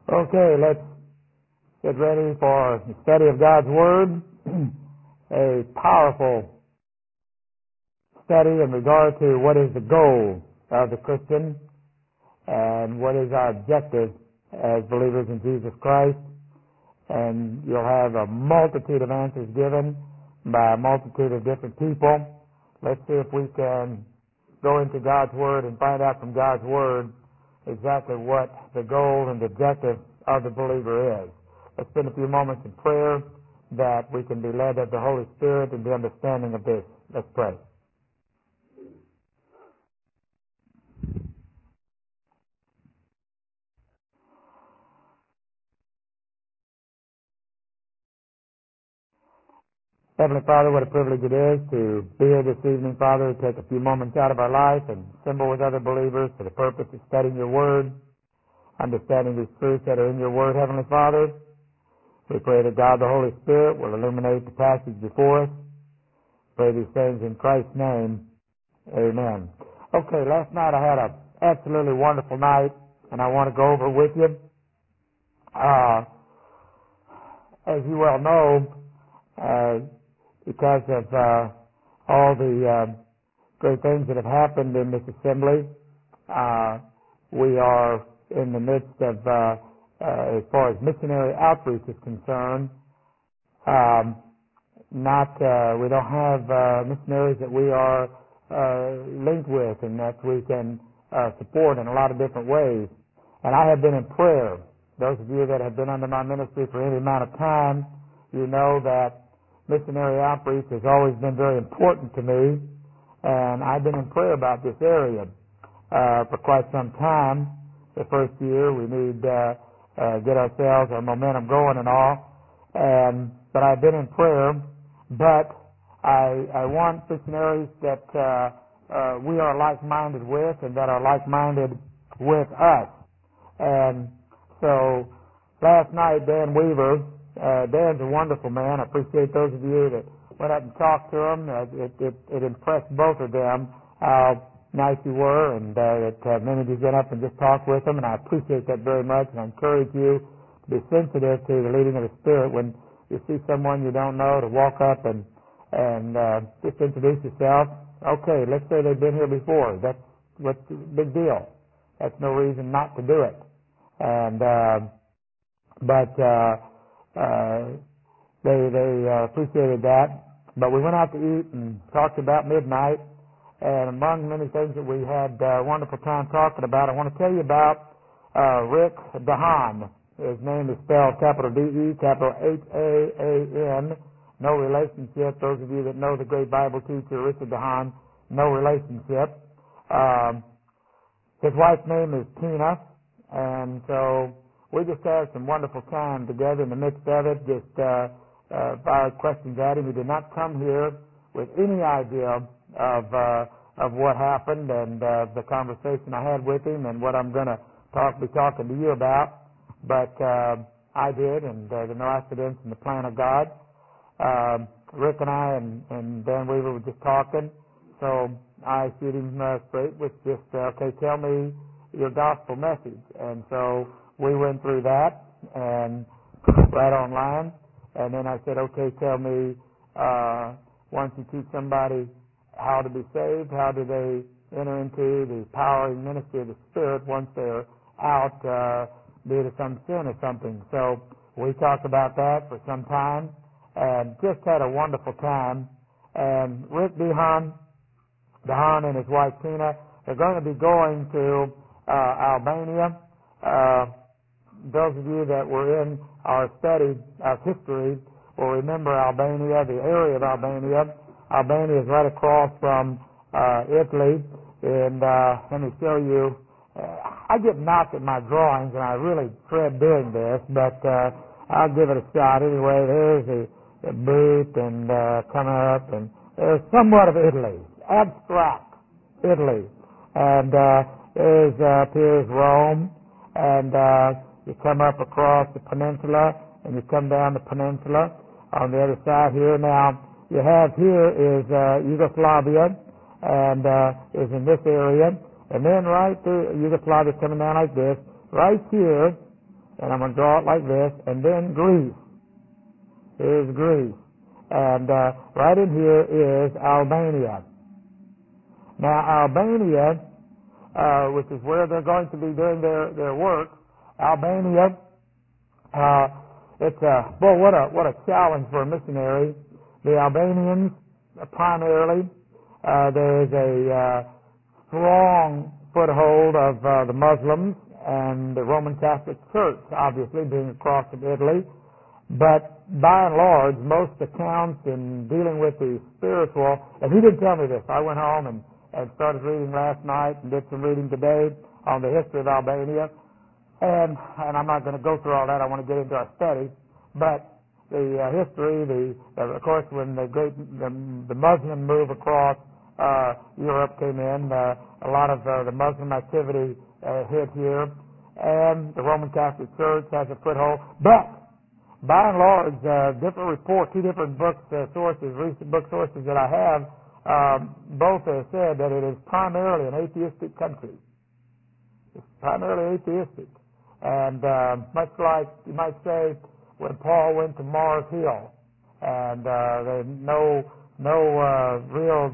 Okay, let's get ready for the study of God's Word. A powerful study in regard to what is the goal of the Christian and what is our objective as believers in Jesus Christ. And you'll have a multitude of answers given by a multitude of different people. Let's see if we can go into God's Word and find out from God's Word exactly what the goal and the objective of the believer is. Let's spend a few moments in prayer that we can be led of the Holy Spirit in the understanding of this. Let's pray. Heavenly Father, what a privilege it is to be here this evening, Father, to take a few moments out of our life and assemble with other believers for the purpose of studying your Word, understanding these truths that are in your Word, Heavenly Father. We pray that God the Holy Spirit will illuminate the passage before us. Pray these things in Christ's name. Amen. Okay, last night I had an absolutely wonderful night, and I want to go over with you. As you well know, because of all the great things that have happened in this assembly, we are in the midst of, as far as missionary outreach is concerned, we don't have missionaries that we are linked with and that we can support in a lot of different ways. And I have been in prayer. Those of you that have been under my ministry for any amount of time, you know that missionary outreach has always been very important to me, and I've been in prayer about this area for quite some time. The first year we need to get ourselves, our momentum going and all, but I've been in prayer. But I want missionaries that we are like-minded with and that are like-minded with us. And so last night, Dan Weaver, Dan's a wonderful man. I appreciate those of you that went up and talked to him. It impressed both of them how nice you were, and that many of you went up and just talked with him, and I appreciate that very much, and I encourage you to be sensitive to the leading of the Spirit when you see someone you don't know, to walk up and just introduce yourself. Okay, let's say they've been here before. That's what's the big deal. That's no reason not to do it. And they appreciated that. But we went out to eat and talked about midnight. And among many things that we had a wonderful time talking about, I want to tell you about Rick DeHaan. His name is spelled capital D-E, capital H-A-A-N. No relationship. Those of you that know the great Bible teacher, Richard DeHaan, no relationship. His wife's name is Tina, and so we just had some wonderful time together in the midst of it, just fired questions at him. He did not come here with any idea of what happened and the conversation I had with him and what I'm going to be talking to you about. But I did, and there are no accidents in the plan of God. Rick and I and Dan Weaver were just talking, so I shoot him straight with just, okay, tell me your gospel message. And so we went through that and right online, and then I said, okay, tell me, once you teach somebody how to be saved, how do they enter into the powering ministry of the Spirit once they're out due to some sin or something. So we talked about that for some time and just had a wonderful time. And Rick DeHaan and his wife Tina are going to be going to Albania. Those of you that were in our study of history will remember Albania, the area of Albania. Albania is right across from Italy, and let me show you. I get knocked at my drawings, and I really dread doing this, but I'll give it a shot anyway. There's the boot and coming up, and there's somewhat of Italy, abstract Italy. And there's up here is Rome, and you come up across the peninsula, and you come down the peninsula on the other side here. Now, you have here is Yugoslavia, and is in this area. And then right through Yugoslavia coming down like this, right here and I'm going to draw it like this, and then Greece. Here's Greece. And right in here is Albania. Now, Albania, which is where they're going to be doing their work, Albania, it's what a challenge for a missionary. The Albanians, primarily, there is a strong foothold of the Muslims and the Roman Catholic Church, obviously, being across from Italy. But by and large, most accounts in dealing with the spiritual, and he didn't tell me this. I went home and started reading last night and did some reading today on the history of Albania. And I'm not going to go through all that. I want to get into our study. But the history, of course, when the Muslim move across Europe came in, a lot of the Muslim activity hit here, and the Roman Catholic Church has a foothold. But by and large, different reports, two different recent book sources that I have, both have said that it is primarily an atheistic country. It's primarily atheistic. And much like, you might say, when Paul went to Mars Hill, and there's no real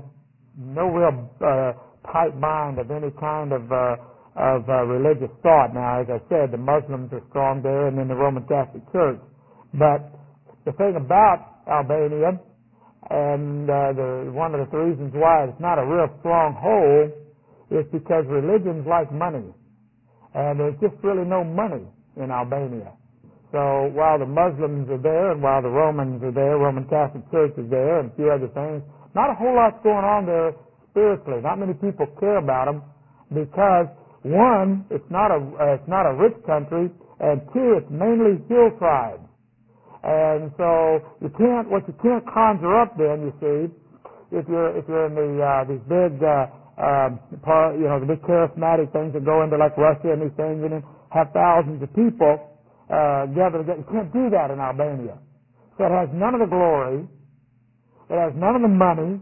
tight mind of any kind of religious thought. Now, as I said, the Muslims are strong there, and then the Roman Catholic Church. But the thing about Albania, and one of the reasons why it's not a real stronghold, is because religions like money. And there's just really no money in Albania. So while the Muslims are there, and while the Romans are there, Roman Catholic Church is there, and a few other things, not a whole lot's going on there spiritually. Not many people care about them because, one, it's not a rich country, and two, it's mainly hill tribes. And so what you can't conjure up then, you see, if you're in these big the big charismatic things that go into like Russia and these things, and then have thousands of people gather together. You can't do that in Albania. So it has none of the glory. It has none of the money.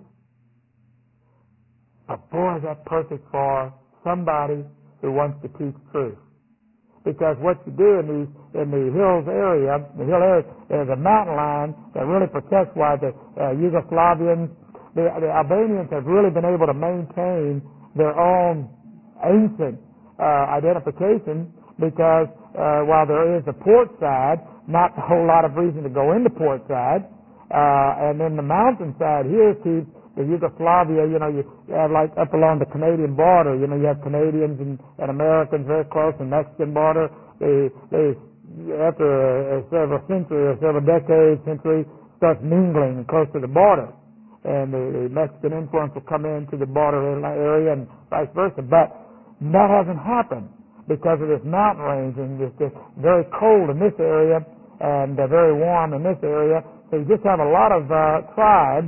But boy, is that perfect for somebody who wants to teach truth. Because what you do in the hill area, there's a mountain line that really protects why the Yugoslavians, the Albanians have really been able to maintain their own ancient identification because while there is a port side, not a whole lot of reason to go into port side, and then the mountain side here keeps the Yugoslavia, you have like up along the Canadian border, you have Canadians and Americans very close, and Mexican border. They after several century, starts mingling close to the border. And the Mexican influence will come into the border area and vice versa. But that hasn't happened because of this mountain range, and it's just very cold in this area and very warm in this area. So you just have a lot of tribes,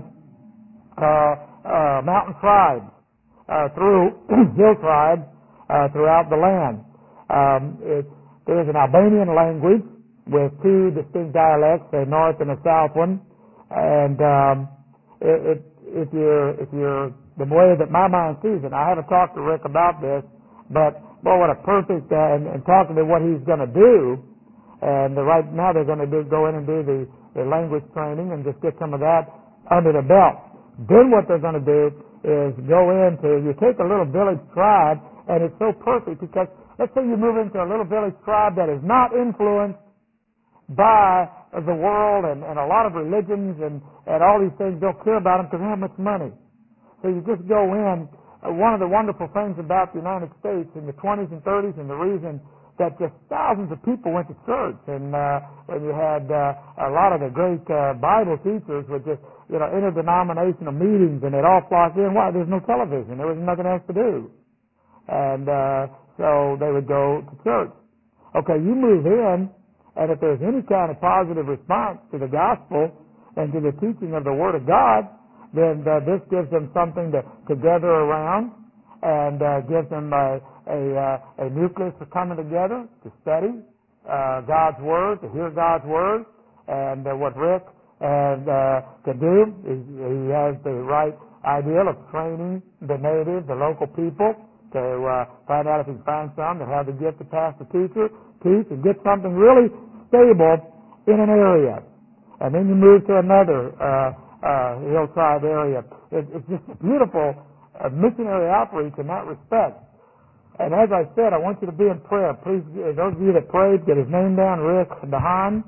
mountain tribes, through hill tribes throughout the land. There's an Albanian language with two distinct dialects, a north and a south one, and if you're the way that my mind sees it, I haven't talked to Rick about this, but boy, what a perfect and talking to what he's going to do, and right now they're going to go in and do the language training and just get some of that under the belt. Then what they're going to do is go into, you take a little village tribe, and it's so perfect because let's say you move into a little village tribe that is not influenced by the world and a lot of religions and all these things. Don't care about them because they don't have much money. So you just go in. One of the wonderful things about the United States in the 20s and 30s, and the reason that just thousands of people went to church, and you had a lot of the great Bible teachers with just interdenominational meetings, and they'd all flock in. Why? There's no television. There was nothing else to do, and so they would go to church. Okay, you move in. And if there's any kind of positive response to the gospel and to the teaching of the Word of God, then this gives them something to gather around and gives them a nucleus for coming together to study God's Word, to hear God's Word. And what Rick can do is he has the right ideal of training the natives, the local people, to find out if he can find some that have the gift of pastor teacher, peace and get something really stable in an area. And then you move to another hillside area. It's just beautiful missionary outreach in that respect. And as I said, I want you to be in prayer. Please, those of you that prayed, get his name down, Rick Dahan.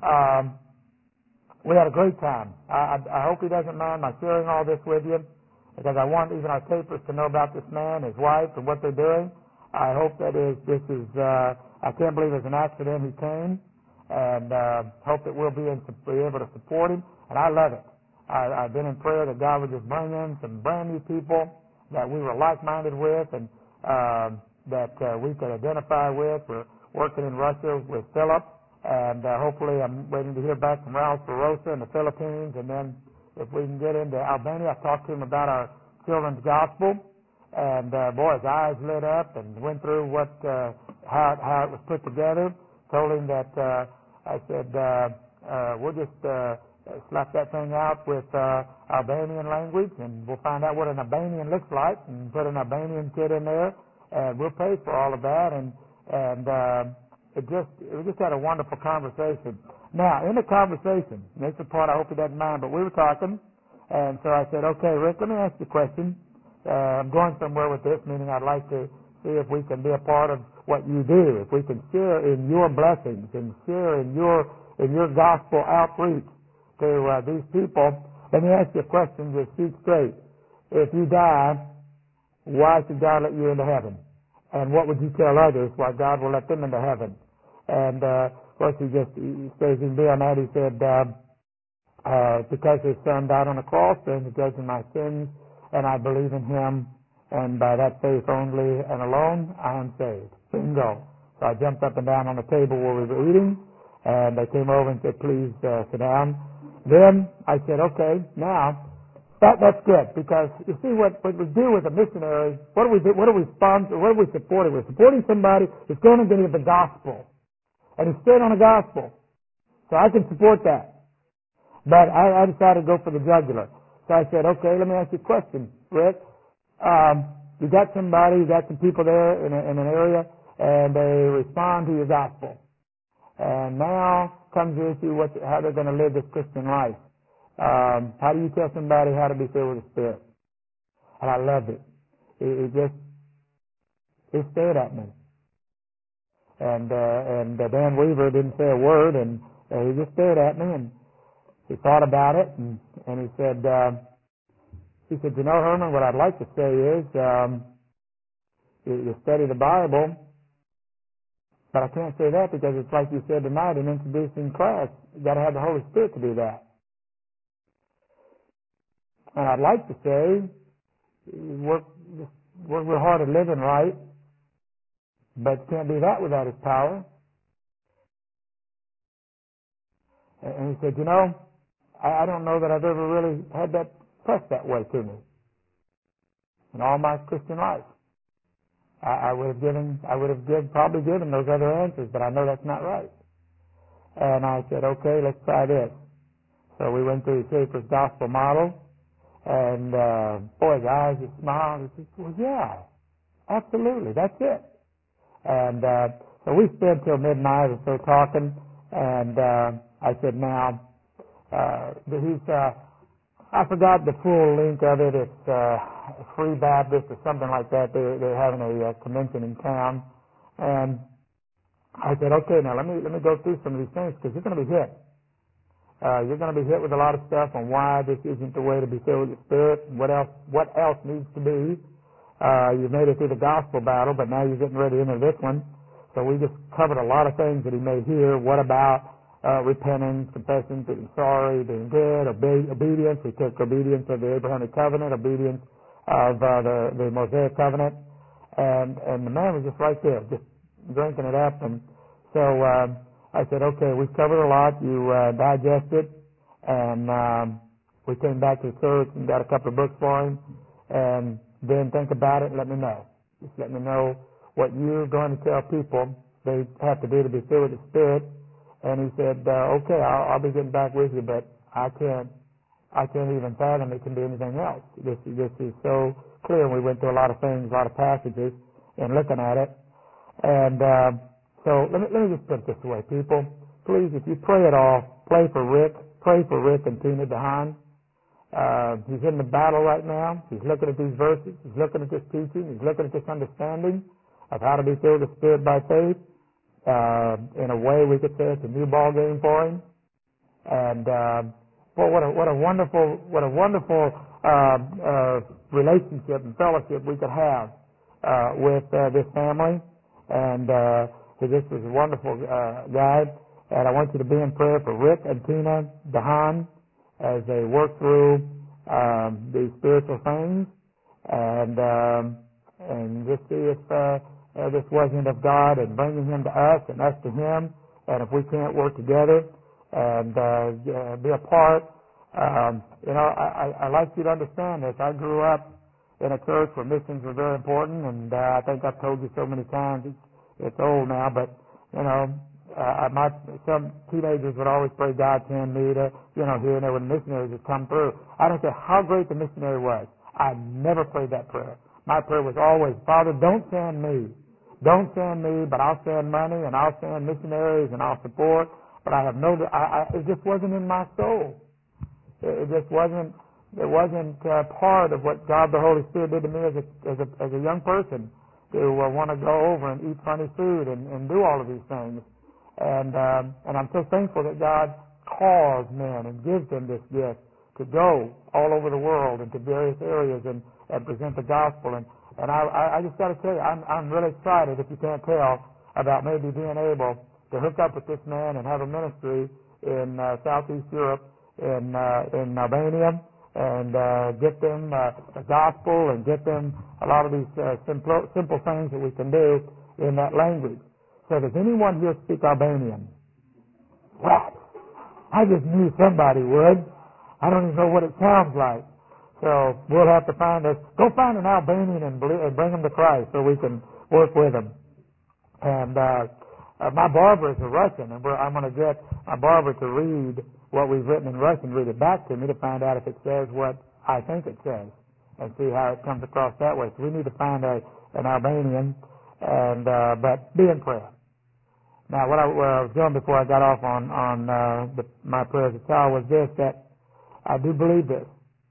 We had a great time. I hope he doesn't mind my sharing all this with you, because I want even our tapers to know about this man, his wife, and what they're doing. I hope that I can't believe it's an accident he came, and hope that we'll be able to support him. And I love it. I've been in prayer that God would just bring in some brand new people that we were like-minded with, and that we could identify with. We're working in Russia with Philip, and hopefully I'm waiting to hear back from Ralph Barossa in the Philippines, and then if we can get into Albania. I talked to him about our children's gospel, and boy, his eyes lit up and went through how it was put together. Told him that I said we'll just slap that thing out with Albanian language, and we'll find out what an Albanian looks like, and put an Albanian kid in there, and we'll pay for all of that. And we just had a wonderful conversation. Now, in the conversation, and this is the part I hope he doesn't mind, but we were talking, and so I said, okay, Rick, let me ask you a question. I'm going somewhere with this, meaning I'd like to see if we can be a part of what you do, if we can share in your blessings and share in your gospel outreach to these people. Let me ask you a question, just shoot straight. If you die, why should God let you into heaven? And what would you tell others why God will let them into heaven? And of course, he stays in there on that. He said, because his son died on the cross, bearing the judgment of my sins, and I believe in him, and by that faith only and alone, I am saved. Bingo. So I jumped up and down on the table where we were eating, and they came over and said, please sit down. Then I said, okay, now, that's good, because you see what we do with a missionary, what do we do? What do we sponsor? What are we supporting? We're supporting somebody who's going to give the gospel, and he's stood on the gospel. So I can support that. But I decided to go for the jugular. So I said, okay, let me ask you a question, Rick. You got some people there in an area, and they respond to your gospel. And now comes the issue how they're going to live this Christian life. How do you tell somebody how to be filled with the Spirit? And I loved it. It stared at me. And Dan Weaver didn't say a word, and he just stared at me, and he thought about it, and he said, you know, Herman, what I'd like to say is, you study the Bible, but I can't say that because it's like you said tonight in introducing class. You got to have the Holy Spirit to do that. And I'd like to say, work real hard at living right, but you can't do that without His power. And he said, you know, I don't know that I've ever really had that pressed that way to me in all my Christian life. I would have probably given those other answers, but I know that's not right. And I said, okay, let's try this. So we went through the Schaeffer's gospel model, and boy, his eyes just smiled. He said, well, yeah, absolutely, that's it. And so we spent till midnight or so talking, and I said, now, I forgot the full link of it. It's Free Baptist or something like that. They're having a convention in town, and I said, okay, now let me go through some of these things, because you're going to be hit. You're going to be hit with a lot of stuff on why this isn't the way to be filled with the Spirit, and what else needs to be. You made it through the gospel battle, but now you're getting ready into this one. So we just covered a lot of things that he made here. What about repentance, confessing, being sorry, being good, obedience? We took obedience of the Abrahamic covenant, obedience of the Mosaic covenant, and the man was just right there, just drinking it up. And so I said, okay, we've covered a lot. You digest it, and we came back to the church and got a couple of books for him, and then think about it and let me know. Just let me know what you're going to tell people they have to do to be filled with the Spirit. And he said, okay, I'll be getting back with you, but I can't even fathom it can be anything else. This is so clear. And we went through a lot of things, a lot of passages, and looking at it. And so So let me just put it this way, people. Please, if you pray at all, pray for Rick and Tina DeHaan. He's in the battle right now. He's looking at these verses. He's looking at this teaching. He's looking at this understanding of how to be filled with the Spirit by faith. In a way, we could say it's a new ball game for him. And boy, what a wonderful relationship and fellowship we could have with this family. And this is a wonderful guy. And I want you to be in prayer for Rick and Tina DeHaan as they work through these spiritual things, and just see if this wasn't of God, and bringing him to us and us to him, and if we can't work together and be a part. I like you to understand this. I grew up in a church where missions were very important, and I think I've told you so many times it's old now, but some teenagers would always pray, God send me to, here and there when missionaries would come through. I don't care how great the missionary was. I never prayed that prayer. My prayer was always, Father, don't send me. Don't send me, but I'll send money and I'll send missionaries and I'll support. But I have it just wasn't in my soul. It just wasn't. It wasn't part of what God the Holy Spirit did to me as a young person to want to go over and eat funny food and do all of these things. And I'm so thankful that God calls men and gives them this gift to go all over the world and to various areas and present the gospel. And I just got to tell you, I'm really excited, if you can't tell, about maybe being able to hook up with this man and have a ministry in Southeast Europe, in Albania, and get them the gospel and get them a lot of these simple things that we can do in that language. So does anyone here speak Albanian? Well, I just knew somebody would. I don't even know what it sounds like. So we'll have to go find an Albanian and bring them to Christ so we can work with them. And my barber is a Russian, and I'm going to get my barber to read what we've written in Russian, read it back to me to find out if it says what I think it says, and see how it comes across that way. So we need to find an Albanian, but be in prayer. Now, what I was doing before I got off on my prayer as a child was this: that I do believe this.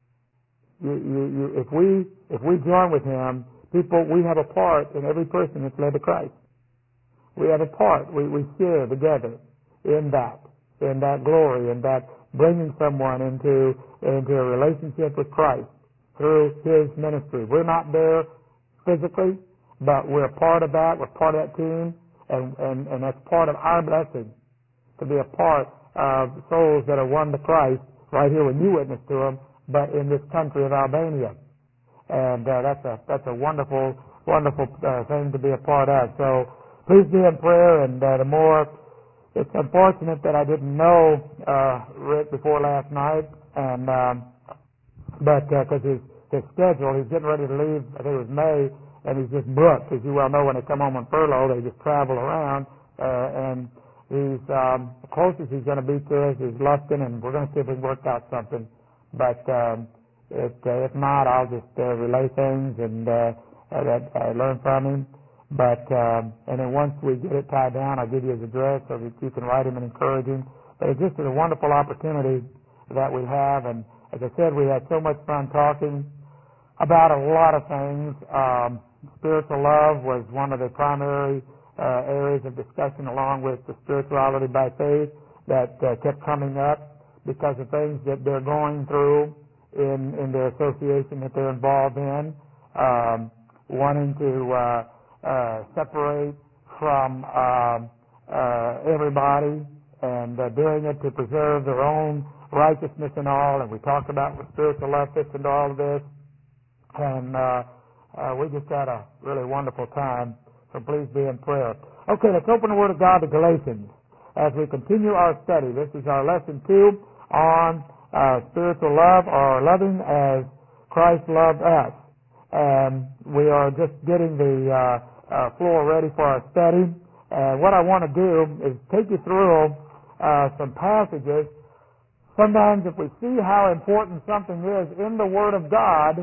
If we join with him, we have a part in every person that's led to Christ. We have a part. We share together in that glory, in that bringing someone into a relationship with Christ through his ministry. We're not there physically, but we're a part of that. We're part of that team, and that's part of our blessing to be a part of souls that are won to Christ right here when you witness to them, but in this country of Albania. And that's a wonderful thing to be a part of. So please be in prayer, and it's unfortunate that I didn't know Rick before last night, but because his schedule, he's getting ready to leave, I think it was May, and he's just booked. As you well know, when they come home on furlough, they just travel around, and he's the closest he's going to be to us is Luskin, and we're going to see if we can work out something. But if not, I'll just relay things and that I learn from him. But and then once we get it tied down, I'll give you his address so that you can write him and encourage him. But it's just a wonderful opportunity that we have, and as I said, we had so much fun talking about a lot of things. Spiritual love was one of the primary areas of discussion, along with the spirituality by faith that kept coming up because of things that they're going through in their association that they're involved in, wanting to separate from everybody and doing it to preserve their own righteousness and all. And we talked about what spiritual love fits into all of this. And we just had a really wonderful time. So please be in prayer. Okay, let's open the Word of God to Galatians as we continue our study. This is our lesson 2 on spiritual love, or loving as Christ loved us. And we are just getting the floor ready for our study. And what I want to do is take you through some passages. Sometimes if we see how important something is in the Word of God,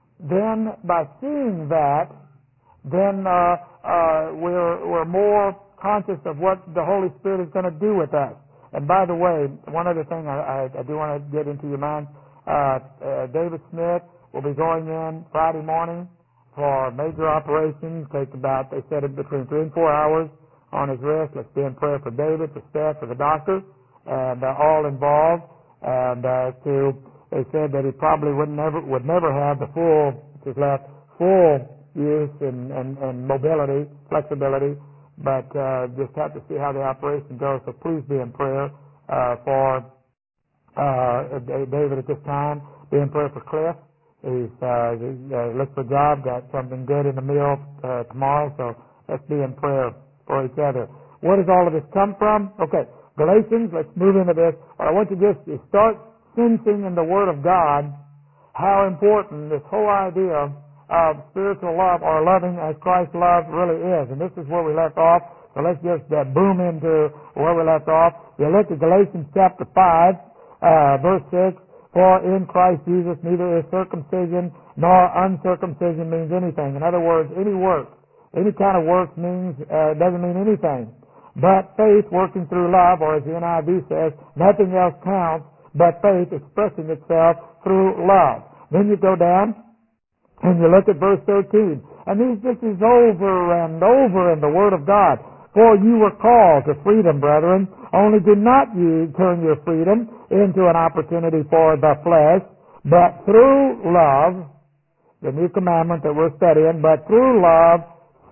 then by seeing that, then we're more conscious of what the Holy Spirit is going to do with us. And by the way, one other thing I do want to get into your mind, David Smith will be going in Friday morning for major operation. Takes about, they said, between 3 and 4 hours on his wrist. Let's be in prayer for David, for Steph, for the doctor, and all involved. And they said that he probably would never have the full use and mobility, flexibility, but just have to see how the operation goes. So please be in prayer for David at this time. Be in prayer for Cliff. He's looking for a job, got something good in the meal tomorrow, so let's be in prayer for each other. Where does all of this come from? Okay, Galatians, let's move into this. What I want you to just is start sensing in the Word of God how important this whole idea of spiritual love, or loving as Christ loved, really is. And this is where we left off. So let's just boom into where we left off. You look at Galatians chapter 5, verse 6. For in Christ Jesus neither is circumcision nor uncircumcision means anything. In other words, any work, any kind of work doesn't mean anything. But faith working through love, or as the NIV says, nothing else counts but faith expressing itself through love. Then you go down and you look at verse 13. And this is over and over in the Word of God. For you were called to freedom, brethren. Only do not you turn your freedom into an opportunity for the flesh, but through love, the new commandment that we're studying, but through love,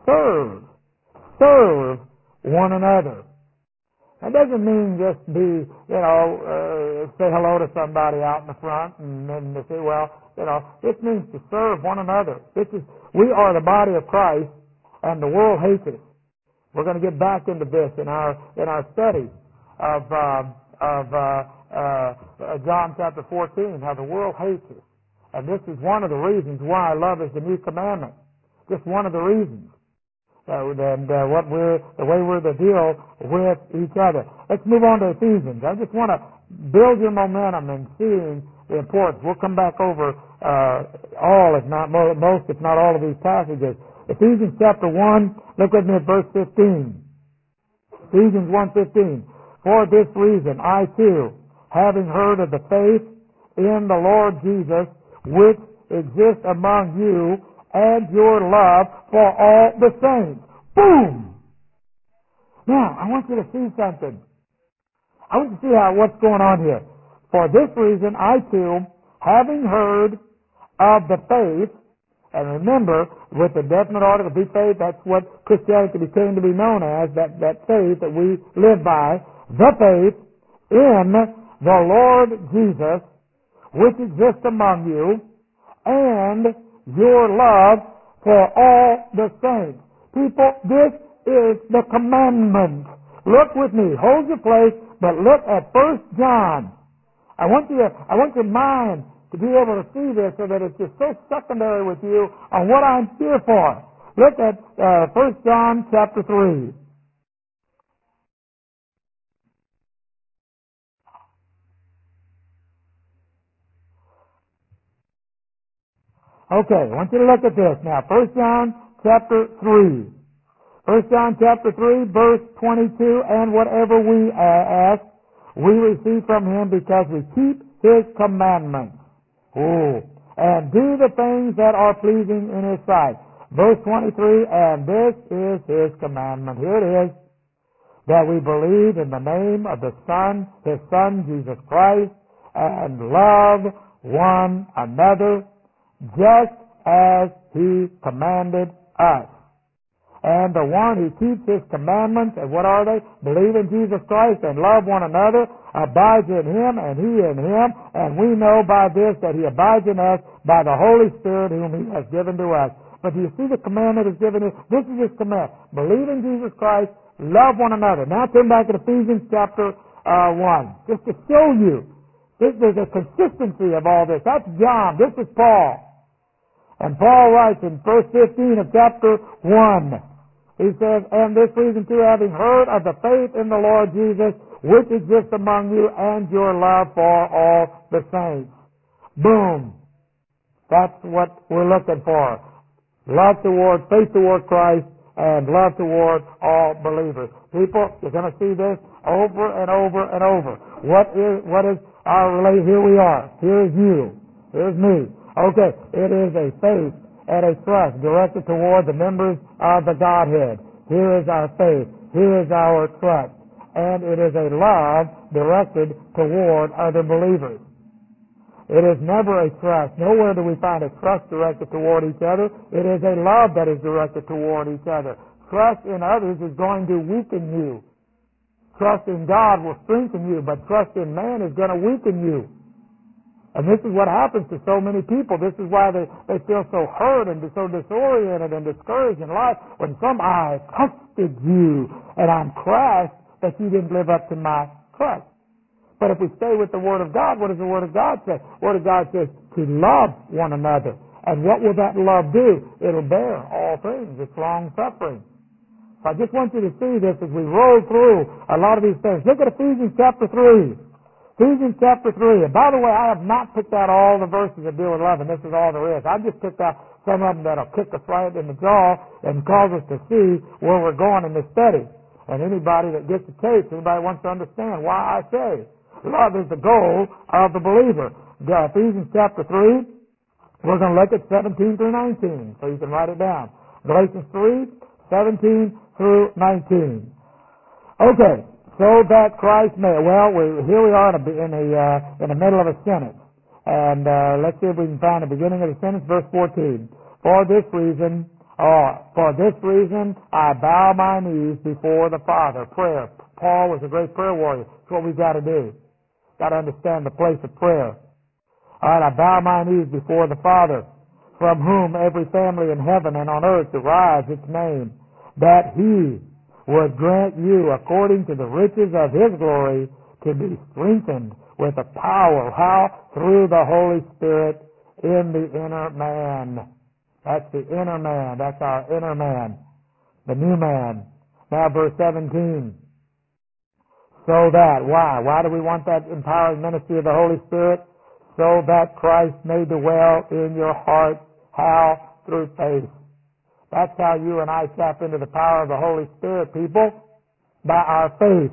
serve one another. That doesn't mean just be, say hello to somebody out in the front and then they say, this means to serve one another. We are the body of Christ, and the world hates it. We're going to get back into this in our study of John chapter 14, how the world hates us. And this is one of the reasons why love is the new commandment. Just one of the reasons. The way we're to deal with each other. Let's move on to Ephesians. I just want to build your momentum in seeing the importance. We'll come back over all, if not most, if not all of these passages. Ephesians chapter 1, look with me at verse 15. Ephesians 1:15. For this reason, I too, having heard of the faith in the Lord Jesus, which exists among you, and your love for all the saints. Boom! Now, I want you to see something. I want you to see what's going on here. For this reason, I too, having heard of the faith, and remember, with the definite article, be faith, that's what Christianity became to be known as, that faith that we live by, the faith in the Lord Jesus, which exists among you, and your love for all the saints. People, this is the commandment. Look with me. Hold your place, but look at 1 John. I want your mind to be able to see this so that it's just so secondary with you on what I'm here for. Look at 1 John chapter 3. Okay, I want you to look at this now. 1 John chapter 3. 1 John chapter 3, verse 22, and whatever we ask, we receive from him because we keep his commandments. And do the things that are pleasing in his sight. Verse 23, and this is his commandment. Here it is, that we believe in the name of the Son, his Son, Jesus Christ, and love one another just as he commanded us. And the one who keeps his commandments, and what are they? Believe in Jesus Christ and love one another, abides in him and he in him, and we know by this that he abides in us by the Holy Spirit whom he has given to us. But do you see the commandment is given us? This is his command. Believe in Jesus Christ, love one another. Now turn back to Ephesians chapter 1. Just to show you, there's a consistency of all this. That's John. This is Paul. And Paul writes in verse 15 of chapter 1, he says, and this reason too, having heard of the faith in the Lord Jesus, which exists among you, and your love for all the saints. Boom. That's what we're looking for. Love toward, faith toward Christ, and love toward all believers. People, you're going to see this over and over and over. What is our relation? Here we are. Here is you. Here's me. Okay, it is a faith and a trust directed toward the members of the Godhead. Here is our faith. Here is our trust. And it is a love directed toward other believers. It is never a trust. Nowhere do we find a trust directed toward each other. It is a love that is directed toward each other. Trust in others is going to weaken you. Trust in God will strengthen you, but trust in man is going to weaken you. And this is what happens to so many people. This is why they feel so hurt and so disoriented and discouraged in life. When I trusted you and I'm crushed that you didn't live up to my trust. But if we stay with the Word of God, what does the Word of God say? The Word of God says to love one another. And what will that love do? It'll bear all things. It's long-suffering. So I just want you to see this as we roll through a lot of these things. Look at Ephesians chapter 3. Ephesians chapter 3. And by the way, I have not picked out all the verses that deal with love, and this is all there is. I've just picked out some of them that'll kick us right in the jaw and cause us to see where we're going in this study. And anybody that gets the tapes, anybody wants to understand why I say love is the goal of the believer. Ephesians chapter 3, we're going to look at 17 through 19, so you can write it down. Galatians 3, 17 through 19. Okay, so that Christ may, here we are in the middle of a sentence. And let's see if we can find the beginning of the sentence, verse 14. For this reason I bow my knees before the Father. Prayer. Paul was a great prayer warrior. That's what we've got to do. Got to understand the place of prayer. All right, I bow my knees before the Father, from whom every family in heaven and on earth derives its name, that He would grant you, according to the riches of His glory, to be strengthened with the power. How? Through the Holy Spirit in the inner man. That's the inner man. That's our inner man. The new man. Now verse 17. So that, why? Why do we want that empowering ministry of the Holy Spirit? So that Christ may dwell in your heart. How? Through faith. That's how you and I tap into the power of the Holy Spirit, people. By our faith.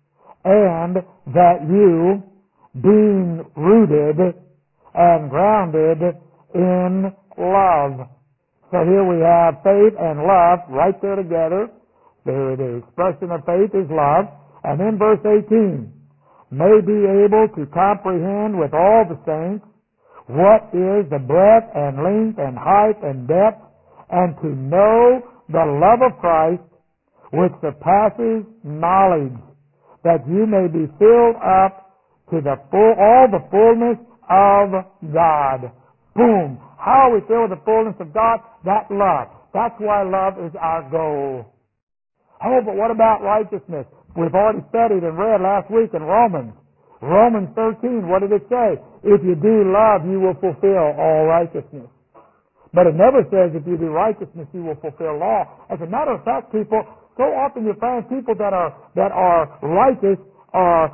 And that you, being rooted and grounded in love. So here we have faith and love right there together. The expression of faith is love. And then verse 18, may be able to comprehend with all the saints what is the breadth and length and height and depth, and to know the love of Christ which surpasses knowledge, that you may be filled up to all the fullness of God. Boom. How are we filled with the fullness of God? That love. That's why love is our goal. Oh, but what about righteousness? We've already studied and read last week in Romans. Romans 13, what did it say? If you do love, you will fulfill all righteousness. But it never says if you do righteousness, you will fulfill law. As a matter of fact, people, so often you find people that are righteous are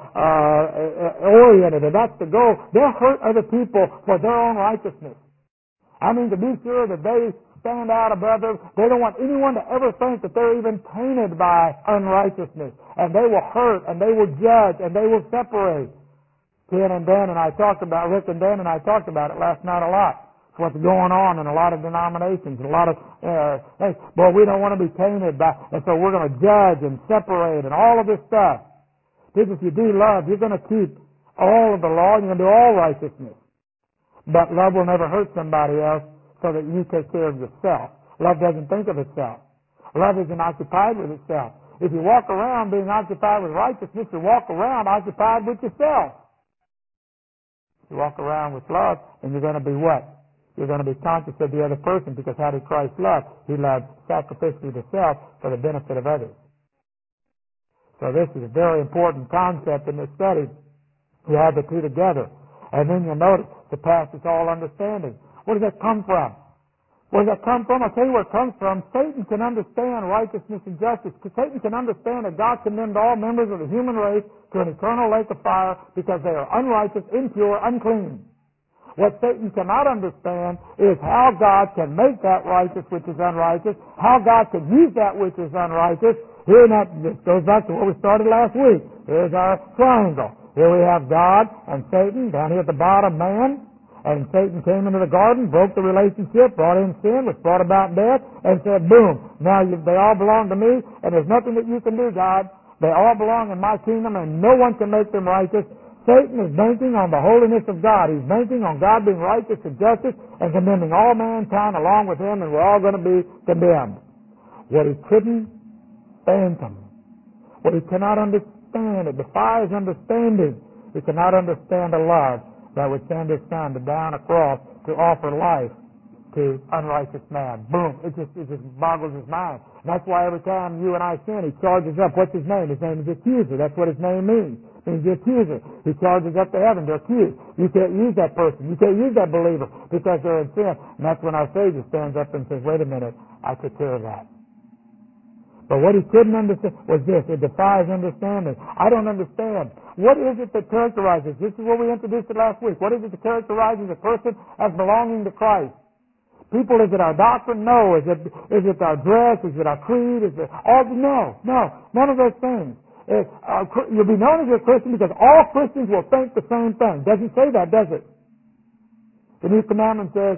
oriented, and that's the goal. They'll hurt other people for their own righteousness. I mean, to be sure that they stand out above them. They don't want anyone to ever think that they're even tainted by unrighteousness. And they will hurt, and they will judge, and they will separate. Rick and Dan and I talked about it last night a lot. It's what's going on in a lot of denominations, a lot of things. Boy, we don't want to be tainted by, and so we're going to judge and separate and all of this stuff. Because if you do love, you're going to keep all of the law, and you're going to do all righteousness. But love will never hurt somebody else, so that you take care of yourself. Love doesn't think of itself. Love isn't occupied with itself. If you walk around being occupied with righteousness, you walk around occupied with yourself. You walk around with love, and you're going to be what? You're going to be conscious of the other person, because how did Christ love? He loved sacrificially to self for the benefit of others. So this is a very important concept in this study. You have the two together. And then you'll notice the passes all understanding. Where does that come from? Where does that come from? I'll tell you where it comes from. Satan can understand righteousness and justice. Satan can understand that God condemned all members of the human race to an eternal lake of fire because they are unrighteous, impure, unclean. What Satan cannot understand is how God can make that righteous which is unrighteous, how God can use that which is unrighteous. Here, now, this goes back to what we started last week. Here's our triangle. Here we have God and Satan, down here at the bottom, man. And Satan came into the garden, broke the relationship, brought in sin, which brought about death, and said, boom, now they all belong to me, and there's nothing that you can do, God. They all belong in my kingdom, and no one can make them righteous. Satan is banking on the holiness of God. He's banking on God being righteous and justice and condemning all mankind along with him, and we're all going to be condemned. What he couldn't fathom, what he cannot understand, it defies understanding. He cannot understand a love that would send his son down a cross to offer life to unrighteous man. Boom. It just boggles his mind. And that's why every time you and I sin, he charges up. What's his name? His name is accuser. That's what his name means. It means the accuser. He charges up to heaven to accuse. You can't use that person. You can't use that believer because they're in sin. And that's when our Savior stands up and says, wait a minute, I took care of that. But what he couldn't understand was this. It defies understanding. I don't understand. What is it that characterizes? This is what we introduced it last week. What is it that characterizes a person as belonging to Christ? People, is it our doctrine? No. Is it our dress? Is it our creed? Is it all? No. None of those things. You'll be known as a Christian because all Christians will think the same thing. Doesn't say that, does it? The New Commandment says,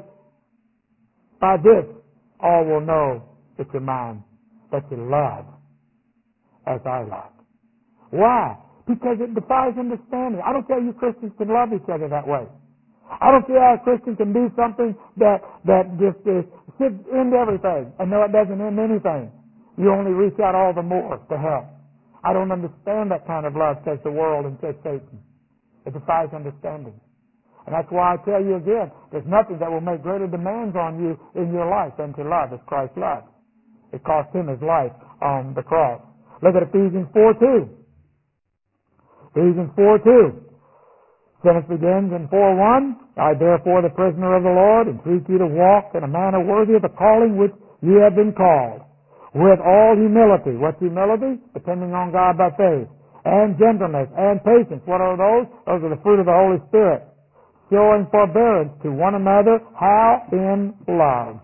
by this all will know that you're mine, that you love as I love. Why? Because it defies understanding. I don't care you Christians can love each other that way. I don't see how a Christian can do something that just should end everything. And no, it doesn't end anything. You only reach out all the more to help. I don't understand that kind of love, says the world and says Satan. It defies understanding. And that's why I tell you again, there's nothing that will make greater demands on you in your life than to love as Christ loved. It cost him his life on the cross. Look at Ephesians 4:2. Ephesians 4:2. Sentence begins in 4:1. I therefore, the prisoner of the Lord, entreat you to walk in a manner worthy of the calling which you have been called, with all humility. What's humility? Depending on God by faith. And gentleness and patience. What are those? Those are the fruit of the Holy Spirit. Showing forbearance to one another. How? In love.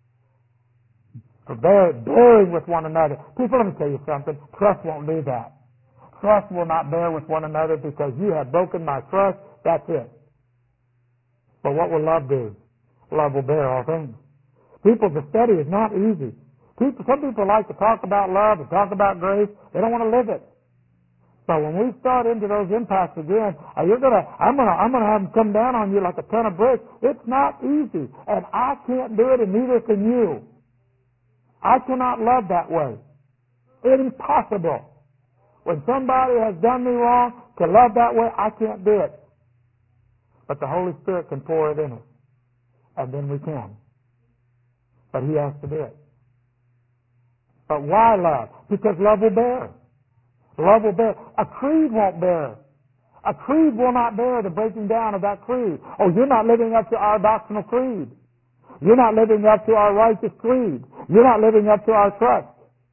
Bearing with one another. People, let me tell you something. Trust won't do that. Trust will not bear with one another because you have broken my trust. That's it. But what will love do? Love will bear all things. People, the study is not easy. Some people like to talk about love and talk about grace. They don't want to live it. So when we start into those impacts again, I'm gonna have them come down on you like a ton of bricks. It's not easy, and I can't do it, and neither can you. I cannot love that way. It's impossible. When somebody has done me wrong, to love that way, I can't do it. But the Holy Spirit can pour it in us, and then we can. But He has to do it. But why love? Because love will bear. Love will bear. A creed won't bear. A creed will not bear the breaking down of that creed. Oh, you're not living up to our doctrinal creed. You're not living up to our righteous creed. You're not living up to our trust.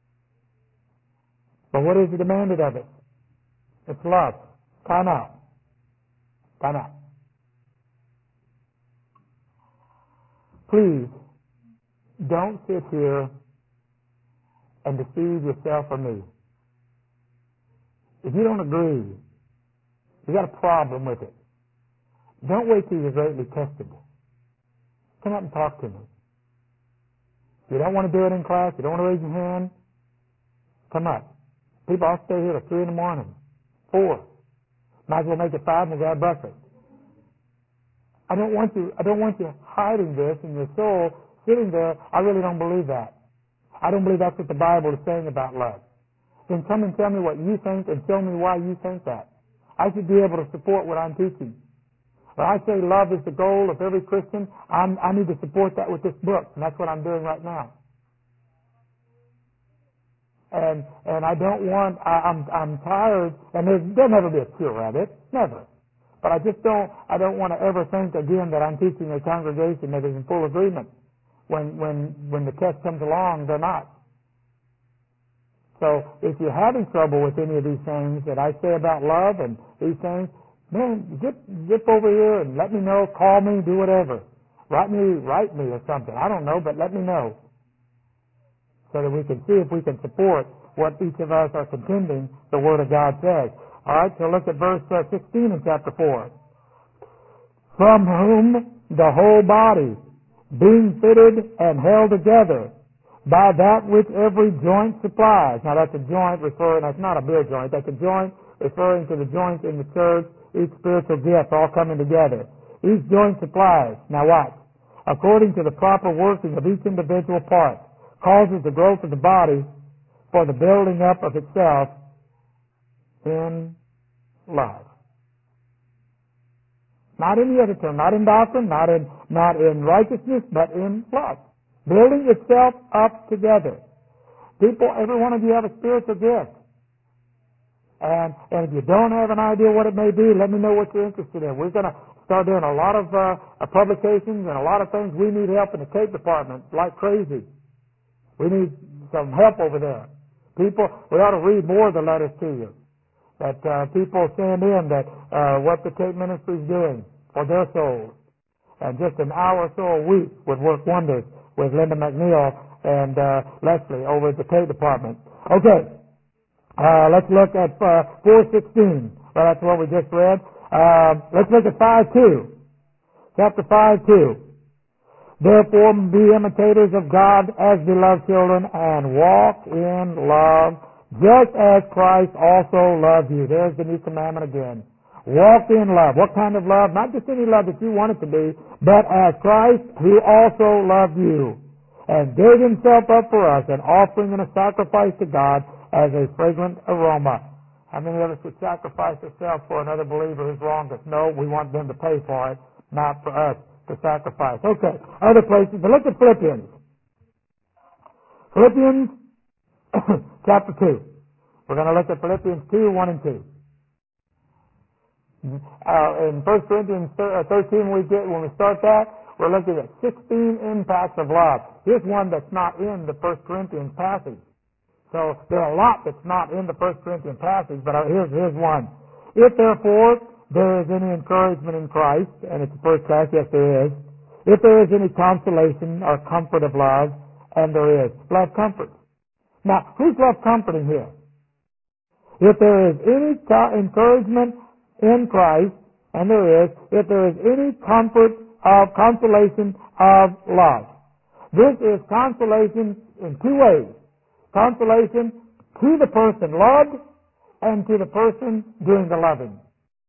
But what is demanded of it? It's love. Time out. Time out. Please, don't sit here and deceive yourself or me. If you don't agree, you got a problem with it. Don't wait till you're greatly tested. Come up and talk to me. If you don't want to do it in class, you don't want to raise your hand, come up. People, I'll stay here till 3 in the morning, 4. Might as well make it 5 and we'll grab breakfast. I don't want you hiding this in your soul, sitting there. I really don't believe that. I don't believe that's what the Bible is saying about love. Then come and tell me what you think and show me why you think that. I should be able to support what I'm teaching. When I say love is the goal of every Christian, I need to support that with this book, and that's what I'm doing right now. And I don't want, I'm tired, and there'll never be a cure of it, never. But I don't want to ever think again that I'm teaching a congregation that is in full agreement. When the test comes along, they're not. So if you're having trouble with any of these things that I say about love and these things, Man, zip over here and let me know, call me, do whatever. Write me or something. I don't know, but let me know. So that we can see if we can support what each of us are contending the Word of God says. Alright, so look at verse 16 in chapter 4. From whom the whole body, being fitted and held together by that which every joint supplies. Now that's a joint referring, that's not a beer joint, that's a joint referring to the joints in the church, each spiritual gift all coming together. Each joint supplies, now watch, according to the proper working of each individual part, causes the growth of the body for the building up of itself in love. Not in the other term, not in doctrine, not in righteousness, but in love. Building itself up together. People, every one of you have a spiritual gift. And if you don't have an idea what it may be, let me know what you're interested in. We're going to start doing a lot of publications and a lot of things. We need help in the tape department like crazy. We need some help over there. People, we ought to read more of the letters to you. That people send in that what the tape ministry is doing for their souls. And just an hour or so a week would work wonders with Linda McNeil and Leslie over at the tape department. Okay, let's look at 4:16. Well, that's what we just read. Let's look at 5:2. Chapter 5:2. Therefore be imitators of God as beloved children and walk in love, just as Christ also loved you. There's the new commandment again. Walk in love. What kind of love? Not just any love that you want it to be, but as Christ who also loved you and gave himself up for us, an offering and a sacrifice to God as a fragrant aroma. How many of us would sacrifice ourselves for another believer who's wronged us? No, we want them to pay for it, not for us to sacrifice. Okay, other places. But look at Philippians. Philippians chapter 2. We're going to look at Philippians 2, 1 and 2. In 1 Corinthians 13, when we start that, we're looking at 16 impacts of love. Here's one that's not in the 1 Corinthians passage. So there are a lot that's not in the 1 Corinthians passage, but here's one. If therefore there is any encouragement in Christ, and it's the first class, yes there is. If there is any consolation or comfort of love, and there is. Love comfort. Now, who's love comforting here? If there is any encouragement in Christ, and there is, if there is any consolation of love. This is consolation in two ways. Consolation to the person loved and to the person doing the loving.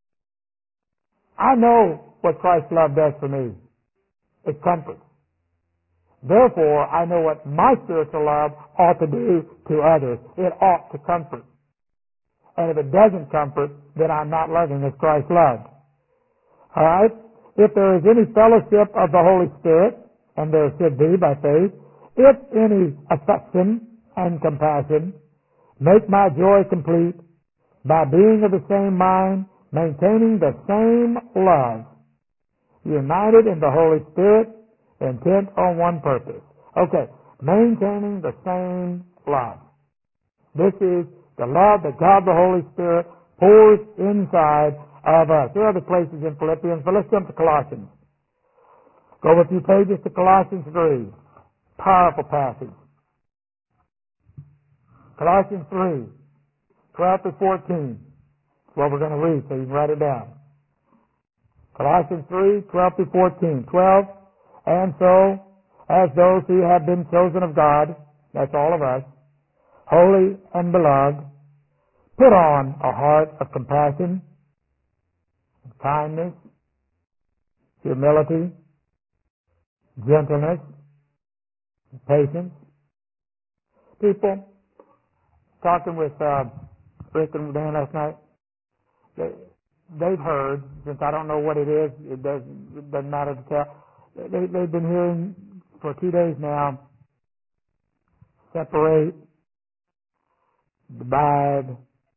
I know what Christ's love does for me. It comforts. Therefore, I know what my spiritual love ought to do to others. It ought to comfort. And if it doesn't comfort, then I'm not loving as Christ loved. Alright? If there is any fellowship of the Holy Spirit, and there should be by faith, if any affection and compassion, make my joy complete by being of the same mind, maintaining the same love, united in the Holy Spirit, intent on one purpose. Okay, maintaining the same love. This is the love that God the Holy Spirit pours inside of us. There are other places in Philippians, but let's jump to Colossians. Go over a few pages to Colossians 3. Powerful passage. Colossians 3, 12 to 14. That's what we're going to read, so you can write it down. Colossians 3, 12 to 14. 12, and so, as those who have been chosen of God, that's all of us, holy and beloved, put on a heart of compassion, kindness, humility, gentleness, patience. People, talking with Rick and Dan last night, they've heard, since I don't know what it is, it doesn't matter to tell, they've been hearing for 2 days now, separate, divide,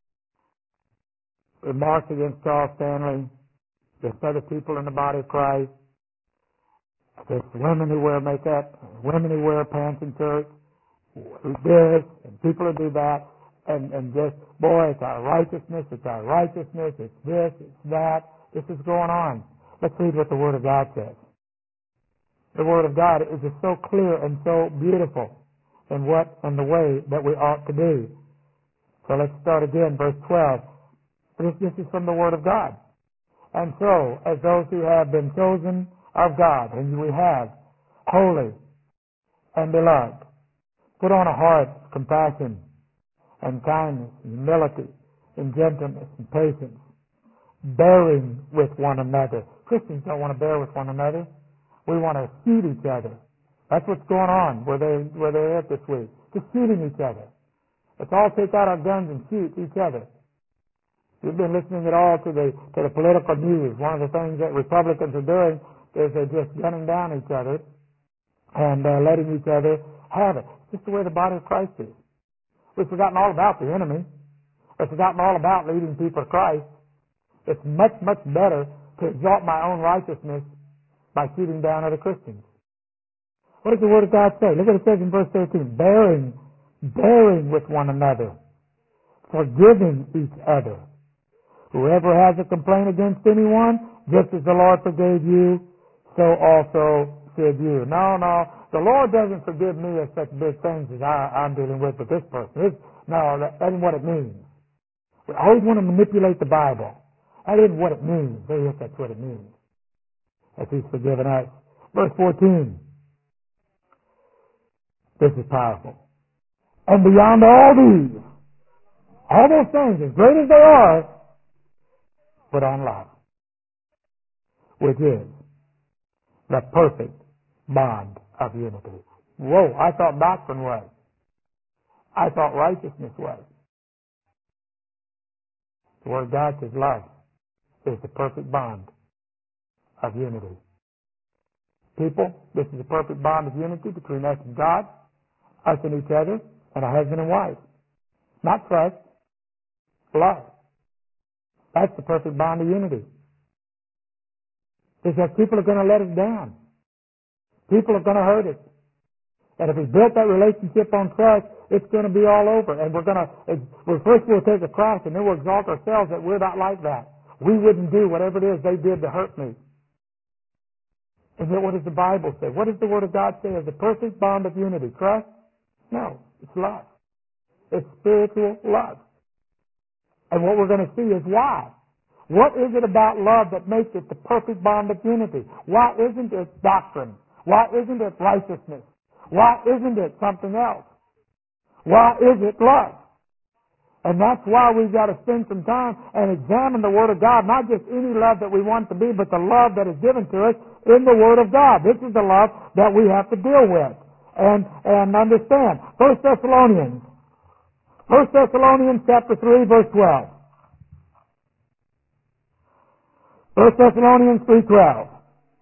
remarks against Charles Stanley, against other people in the body of Christ, against women who wear makeup, women who wear pants in church, who this, and people who do that. and just, boy, it's our righteousness, it's our righteousness, it's this, it's that. This is going on. Let's read what the Word of God says. The Word of God is just so clear and so beautiful in what and the way that we ought to do. So let's start again, verse 12. This is from the Word of God. And so, as those who have been chosen of God, and we have, holy and beloved, put on a heart of compassion and kindness and humility and gentleness and patience, bearing with one another. Christians don't want to bear with one another. We want to shoot each other. That's what's going on where they're at this week. Just shooting each other. Let's all take out our guns and shoot each other. You've been listening at all to the political news. One of the things that Republicans are doing is they're just gunning down each other and letting each other have it. It's just the way the body of Christ is. We've forgotten all about the enemy. We've forgotten all about leading people to Christ. It's much, much better to exalt my own righteousness by shooting down other Christians. What does the Word of God say? Look what it says in verse 13. Bearing with one another, forgiving each other. Whoever has a complaint against anyone, just as the Lord forgave you, so also should you. No, the Lord doesn't forgive me of such big things as I'm dealing with this person. That isn't what it means. We always want to manipulate the Bible. That isn't what it means. Yes, that's what it means. As He's forgiven us. Verse 14. This is powerful. And beyond all those things, as great as they are, put on love, which is the perfect bond of unity. Whoa, I thought doctrine was. I thought righteousness was. The Word of God says love is the perfect bond of unity. People, this is a perfect bond of unity between us and God, us and each other, and a husband and wife. Not trust, love. That's the perfect bond of unity. Because people are going to let us down. People are going to hurt us. And if we built that relationship on trust, it's going to be all over. And first we'll take a cross and then we'll exalt ourselves that we're not like that. We wouldn't do whatever it is they did to hurt me. And yet what does the Bible say? What does the Word of God say is the perfect bond of unity? Trust? No, it's love. It's spiritual love. And what we're going to see is why. What is it about love that makes it the perfect bond of unity? Why isn't it doctrine? Why isn't it righteousness? Why isn't it something else? Why is it love? And that's why we've got to spend some time and examine the Word of God, not just any love that we want to be, but the love that is given to us in the Word of God. This is the love that we have to deal with and understand. 1 Thessalonians chapter 3, verse 12. 1 Thessalonians 3:12.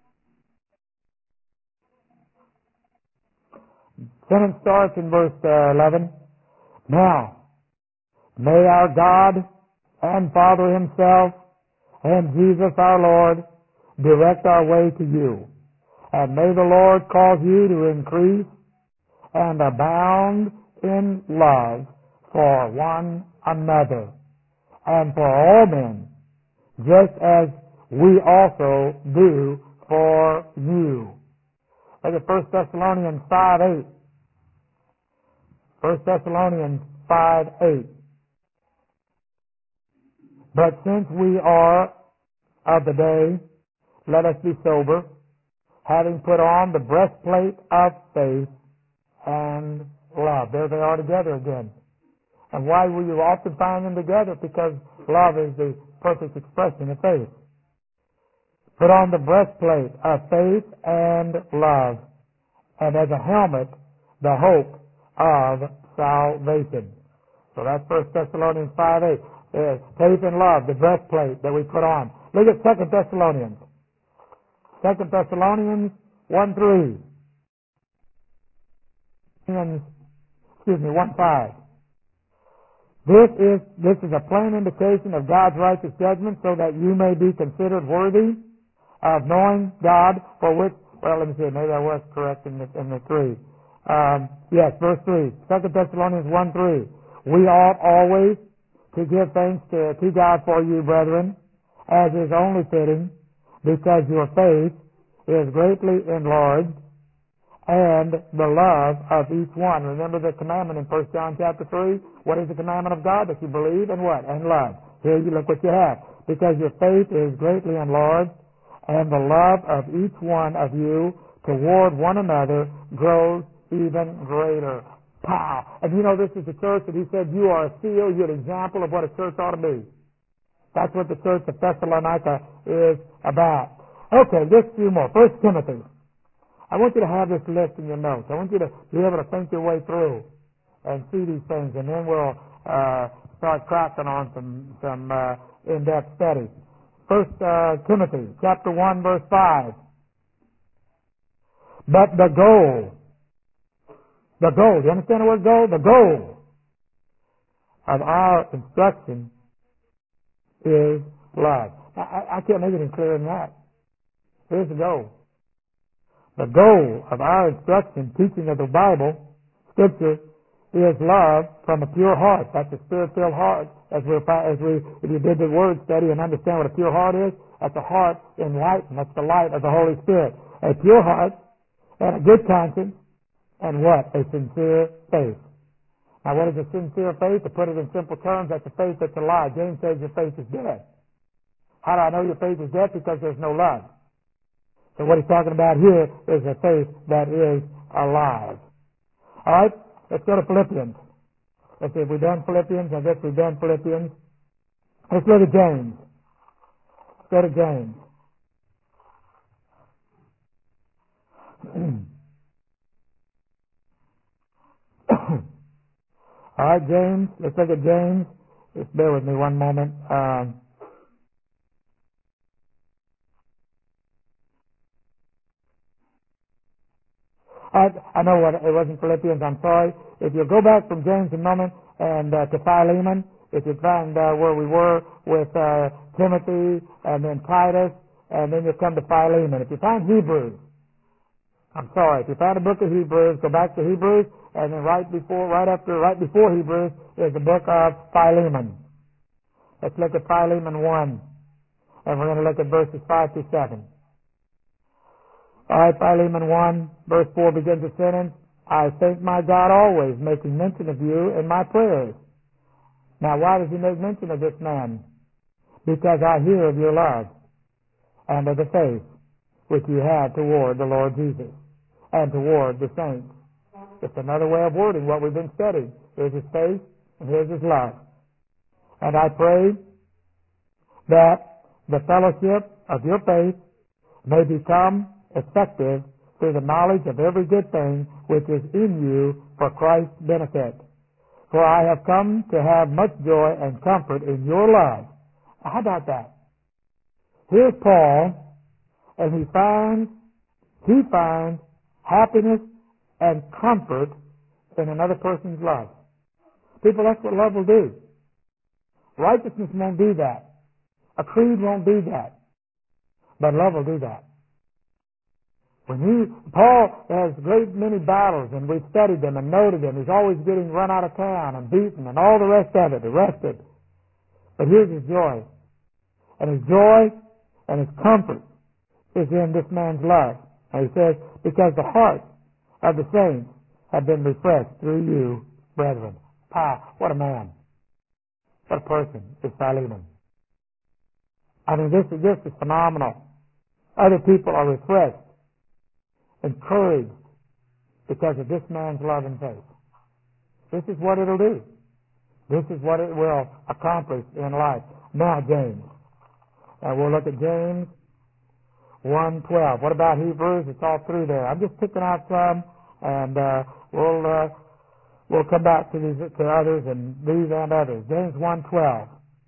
Sentence starts in verse 11. Now, may our God and Father Himself and Jesus our Lord direct our way to you. And may the Lord cause you to increase and abound in love for one another and for all men, just as we also do for you. Look at 1 Thessalonians 5:8. 1 Thessalonians 5:8. But since we are of the day, let us be sober, having put on the breastplate of faith and love. There they are together again. And why will you often find them together? Because love is the perfect expression of faith. Put on the breastplate of faith and love, and as a helmet, the hope of salvation. So that's 1 Thessalonians 5:8. Faith and love, the breastplate that we put on. Look at 2 Thessalonians. 2 Thessalonians 1:3. 1:5. This is a plain indication of God's righteous judgment, so that you may be considered worthy of knowing God, for which, well, let me see, maybe I was correct in the 3. Yes, verse 3, 2 Thessalonians 1:3. We ought always to give thanks to God for you, brethren, as is only fitting, because your faith is greatly enlarged, and the love of each one. Remember the commandment in 1 John chapter 3? What is the commandment of God? That you believe and what? And love. Here you look what you have. Because your faith is greatly enlarged, and the love of each one of you toward one another grows even greater. Pow! And you know, this is the church that he said, you are a seal, you're an example of what a church ought to be. That's what the church of Thessalonica is about. Okay, just a few more. 1 Timothy. I want you to have this list in your notes. I want you to be able to think your way through and see these things, and then we'll start cracking on some in-depth study. 1 Timothy chapter 1, verse 5. But the goal, do you understand the word goal? The goal of our instruction is love. I can't make it any clearer than that. Here's the goal. The goal of our instruction, teaching of the Bible, Scripture, is love from a pure heart. That's a spirit-filled heart. If you did the word study and understand what a pure heart is, that's a heart enlightened. That's the light of the Holy Spirit. A pure heart and a good conscience, and what? A sincere faith. Now, what is a sincere faith? To put it in simple terms, that's a faith that's alive. James says your faith is dead. How do I know your faith is dead? Because there's no love. So what he's talking about here is a faith that is alive. All right, let's go to Philippians. Let's see, have we done Philippians? I guess we've done Philippians. Let's go to James. Let's go to James. All right, James. Let's look at James. Just bear with me one moment. I know what it wasn't Philippians. I'm sorry. If you go back from James a moment and to Philemon, if you find where we were with Timothy and then Titus, and then you come to Philemon. If you find Hebrews, if you find a book of Hebrews, go back to Hebrews, and then right before Hebrews is the book of Philemon. Let's look at Philemon 1, and we're going to look at verses 5 through 7. All right, Philemon 1, verse 4 begins the sentence, I thank my God always, making mention of you in my prayers. Now, why does he make mention of this man? Because I hear of your love and of the faith which you have toward the Lord Jesus and toward the saints. It's another way of wording what we've been studying. Here's his faith and here's his love. And I pray that the fellowship of your faith may become effective through the knowledge of every good thing which is in you for Christ's benefit. For I have come to have much joy and comfort in your love. How about that? Here's Paul, and he finds happiness and comfort in another person's love. People, that's what love will do. Righteousness won't do that. A creed won't do that. But love will do that. Paul has a great many battles, and we've studied them and noted them. He's always getting run out of town and beaten and all the rest of it, arrested. But here's his joy. And his joy and his comfort is in this man's love. And he says, because the hearts of the saints have been refreshed through you, brethren. What a man. What a person is Philemon. I mean, this is phenomenal. Other people are refreshed, encouraged, because of this man's love and faith. This is what it'll do. This is what it will accomplish in life. Now, James. And we'll look at James 1:12. What about Hebrews? It's all through there. I'm just picking out some, and we'll come back to others and these and others. James 1:12.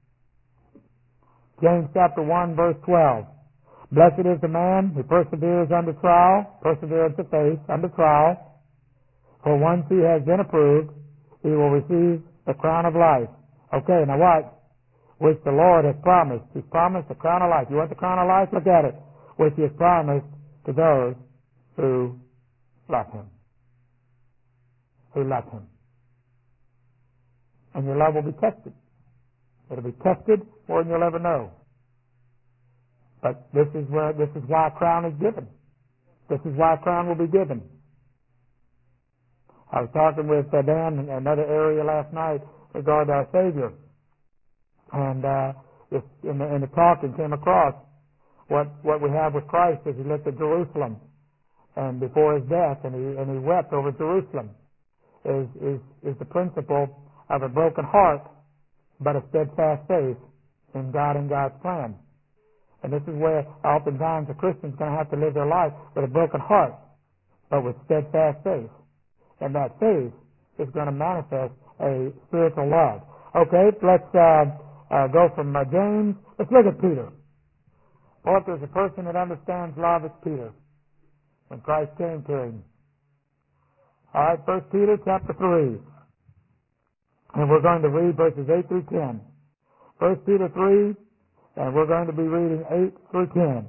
James chapter 1, verse 12. Blessed is the man who perseveres under trial, perseverance of faith under trial. For once he has been approved, he will receive the crown of life. Okay, now watch. Which the Lord has promised. He's promised the crown of life. You want the crown of life? Look at it. Which he has promised to those who love him. Who love him. and your love will be tested. It'll be tested more than you'll ever know. But this is why a crown is given. This is why a crown will be given. I was talking with Dan in another area last night regarding our Savior, and just in the talking came across what we have with Christ as he looked at Jerusalem and before his death, and he wept over Jerusalem. Is the principle of a broken heart, but a steadfast faith in God and God's plan. And this is where oftentimes a Christian's going to have to live their life with a broken heart, but with steadfast faith. And that faith is going to manifest a spiritual love. Okay, let's go from James. Let's look at Peter. Or if there's a person that understands love, it's Peter, when Christ came to him. All right, 1 Peter chapter 3. And we're going to read verses 8 through 10. 1 Peter 3, and we're going to be reading 8 through 10.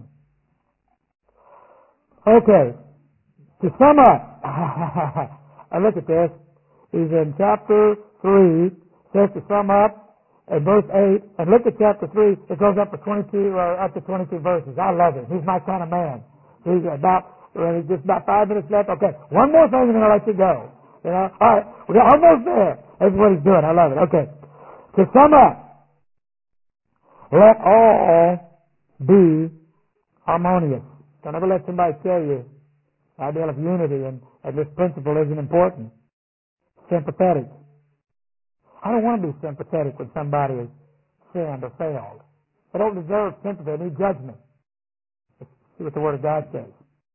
Okay, to sum up, I look at this. He's in chapter 3, says to sum up, in verse 8, and look at chapter 3, it goes up to 22 verses. I love it. He's my kind of man. He's just about 5 minutes left. Okay, one more thing and then I'll let you go. You know, all right, we're almost there. That's what he's doing. I love it. Okay, to sum up, let all be harmonious. Don't ever let somebody tell you the idea of unity and this principle isn't important. Sympathetic. I don't want to be sympathetic when somebody has sinned or failed. They don't deserve sympathy. They need judgment. Let's see what the Word of God says.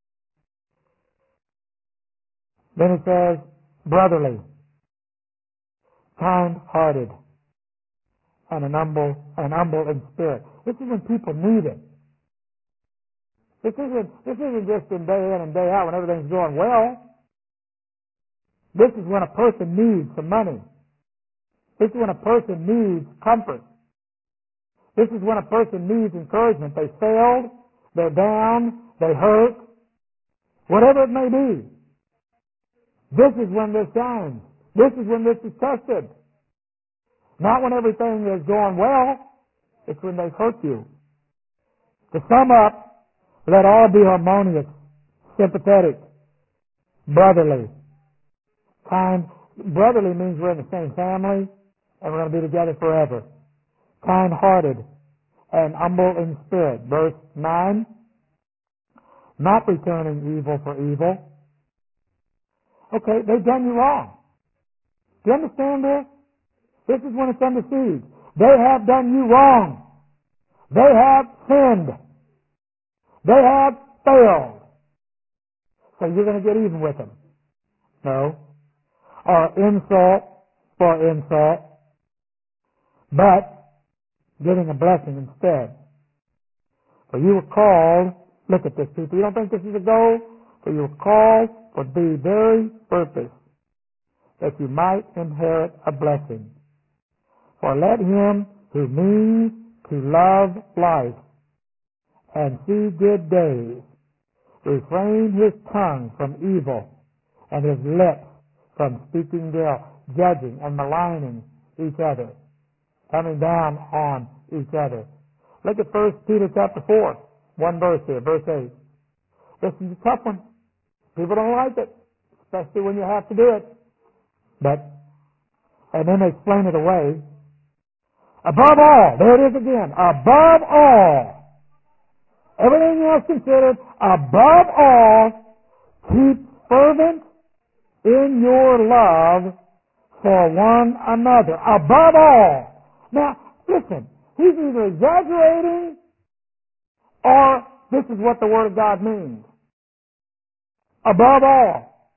Then it says, brotherly, kind-hearted, and humble in spirit. This is when people need it. This isn't just in day in and day out when everything's going well. This is when a person needs some money. This is when a person needs comfort. This is when a person needs encouragement. They failed, they're down, they hurt, whatever it may be. This is when this shines. This is when this is tested. Not when everything is going well. It's when they've hurt you. To sum up, let all be harmonious, sympathetic, brotherly, kind. Brotherly means we're in the same family and we're going to be together forever. Kind-hearted and humble in spirit. Verse 9, not returning evil for evil. Okay, they've done you wrong. Do you understand this? This is when it's under siege. They have done you wrong. They have sinned. They have failed. So you're going to get even with them. No. Or insult for insult, but getting a blessing instead. For you were called, look at this people, you don't think this is a goal? For you were called for the very purpose that you might inherit a blessing. For let him who means to love life and see good days refrain his tongue from evil and his lips from speaking ill, judging and maligning each other, coming down on each other. Look at 1 Peter chapter 4, one verse here, verse 8. This is a tough one. People don't like it, especially when you have to do it. And then they explain it away. Above all, there it is again, above all, everything else considered, above all, keep fervent in your love for one another. Above all. Now, listen, he's either exaggerating or this is what the Word of God means. Above all,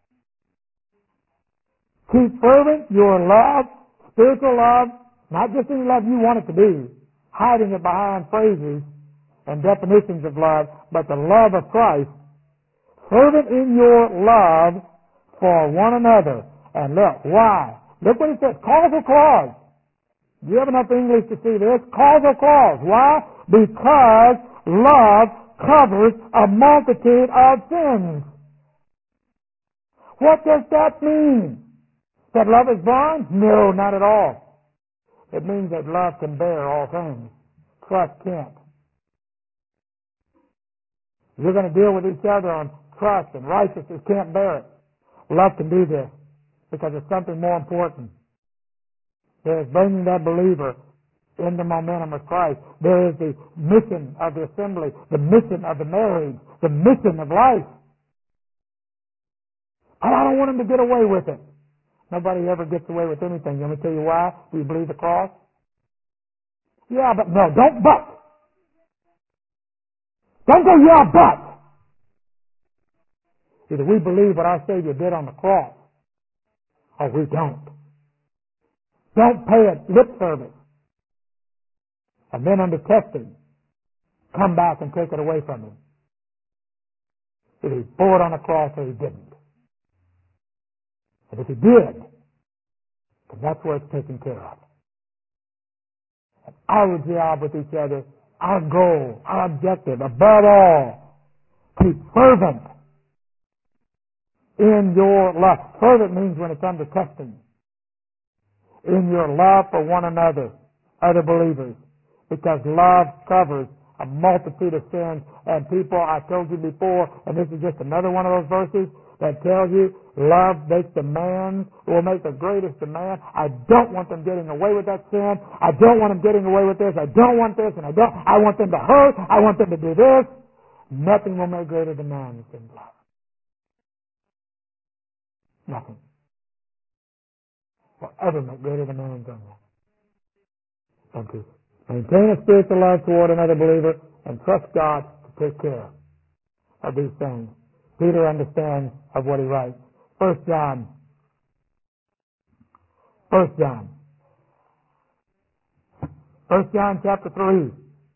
keep fervent your love, spiritual love, not just any love you want it to be, hiding it behind phrases and definitions of love, but the love of Christ. Fervent in your love for one another. And look, why? Look what it says, causal clause. Do you have enough English to see this? Causal clause. Why? Because love covers a multitude of sins. What does that mean? That love is blind? No, not at all. It means that love can bear all things. Trust can't. You're going to deal with each other on trust and righteousness, can't bear it. Love can do this because it's something more important. There is bringing that believer in the momentum of Christ. There is the mission of the assembly, the mission of the marriage, the mission of life. And I don't want him to get away with it. Nobody ever gets away with anything. Let me tell you why. Do you believe the cross? Yeah, but no, don't but. Don't go, yeah, but. Either we believe what our Savior did on the cross, or we don't. Don't pay it lip service. And then under testing, come back and take it away from him. Either he bore it on the cross or he didn't. And if he did, then that's where it's taken care of. And our job with each other, our goal, our objective, above all, be fervent in your love. Fervent means when it's under testing. In your love for one another, other believers. Because love covers a multitude of sins. And people, I told you before, and this is just another one of those verses that tells you love makes demands, will make the greatest demand. I don't want them getting away with that sin. I don't want them getting away with this. I don't want this, and I want them to hurt. I want them to do this. Nothing will make greater demands than love. Nothing will ever make greater demands on that. Thank you. Maintain a spiritual love toward another believer and trust God to take care of these things. Peter understands of what he writes. 1 John. 1 John. 1 John chapter 3.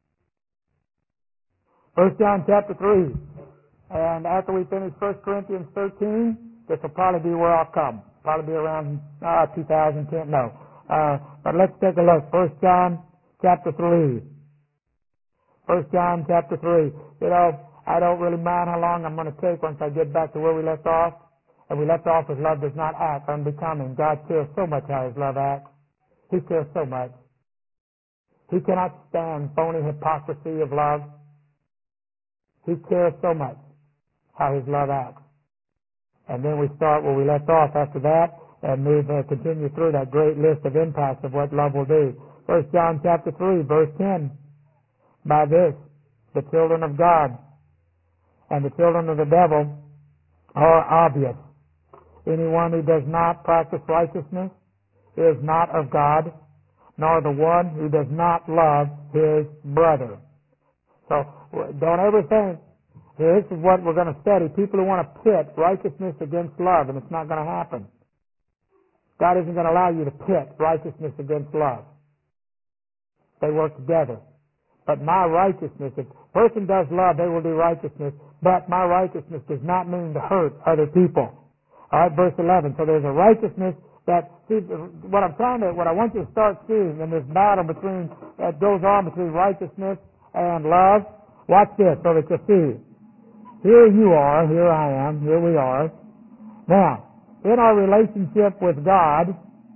1 John chapter 3. And after we finish 1 Corinthians 13, this will probably be where I'll come. Probably be around 2010. No. But let's take a look. 1 John chapter 3. 1 John chapter 3. You know, I don't really mind how long I'm going to take once I get back to where we left off. And we left off with love does not act unbecoming. God cares so much how his love acts. He cares so much. He cannot stand phony hypocrisy of love. He cares so much how his love acts. And then we start where we left off after that and move continue through that great list of impacts of what love will do. 1 John chapter 3, verse 10. By this, the children of God and the children of the devil are obvious. Anyone who does not practice righteousness is not of God, nor the one who does not love his brother. So don't ever think, this is what we're going to study. People who want to pit righteousness against love, and it's not going to happen. God isn't going to allow you to pit righteousness against love. They work together. But my righteousness, if a person does love, they will do righteousness. But my righteousness does not mean to hurt other people. All right, verse 11. So there's a righteousness that, see, what I want you to start seeing in this battle that goes on between righteousness and love. Watch this so that you'll see. Here you are, here I am, here we are. Now, in our relationship with God,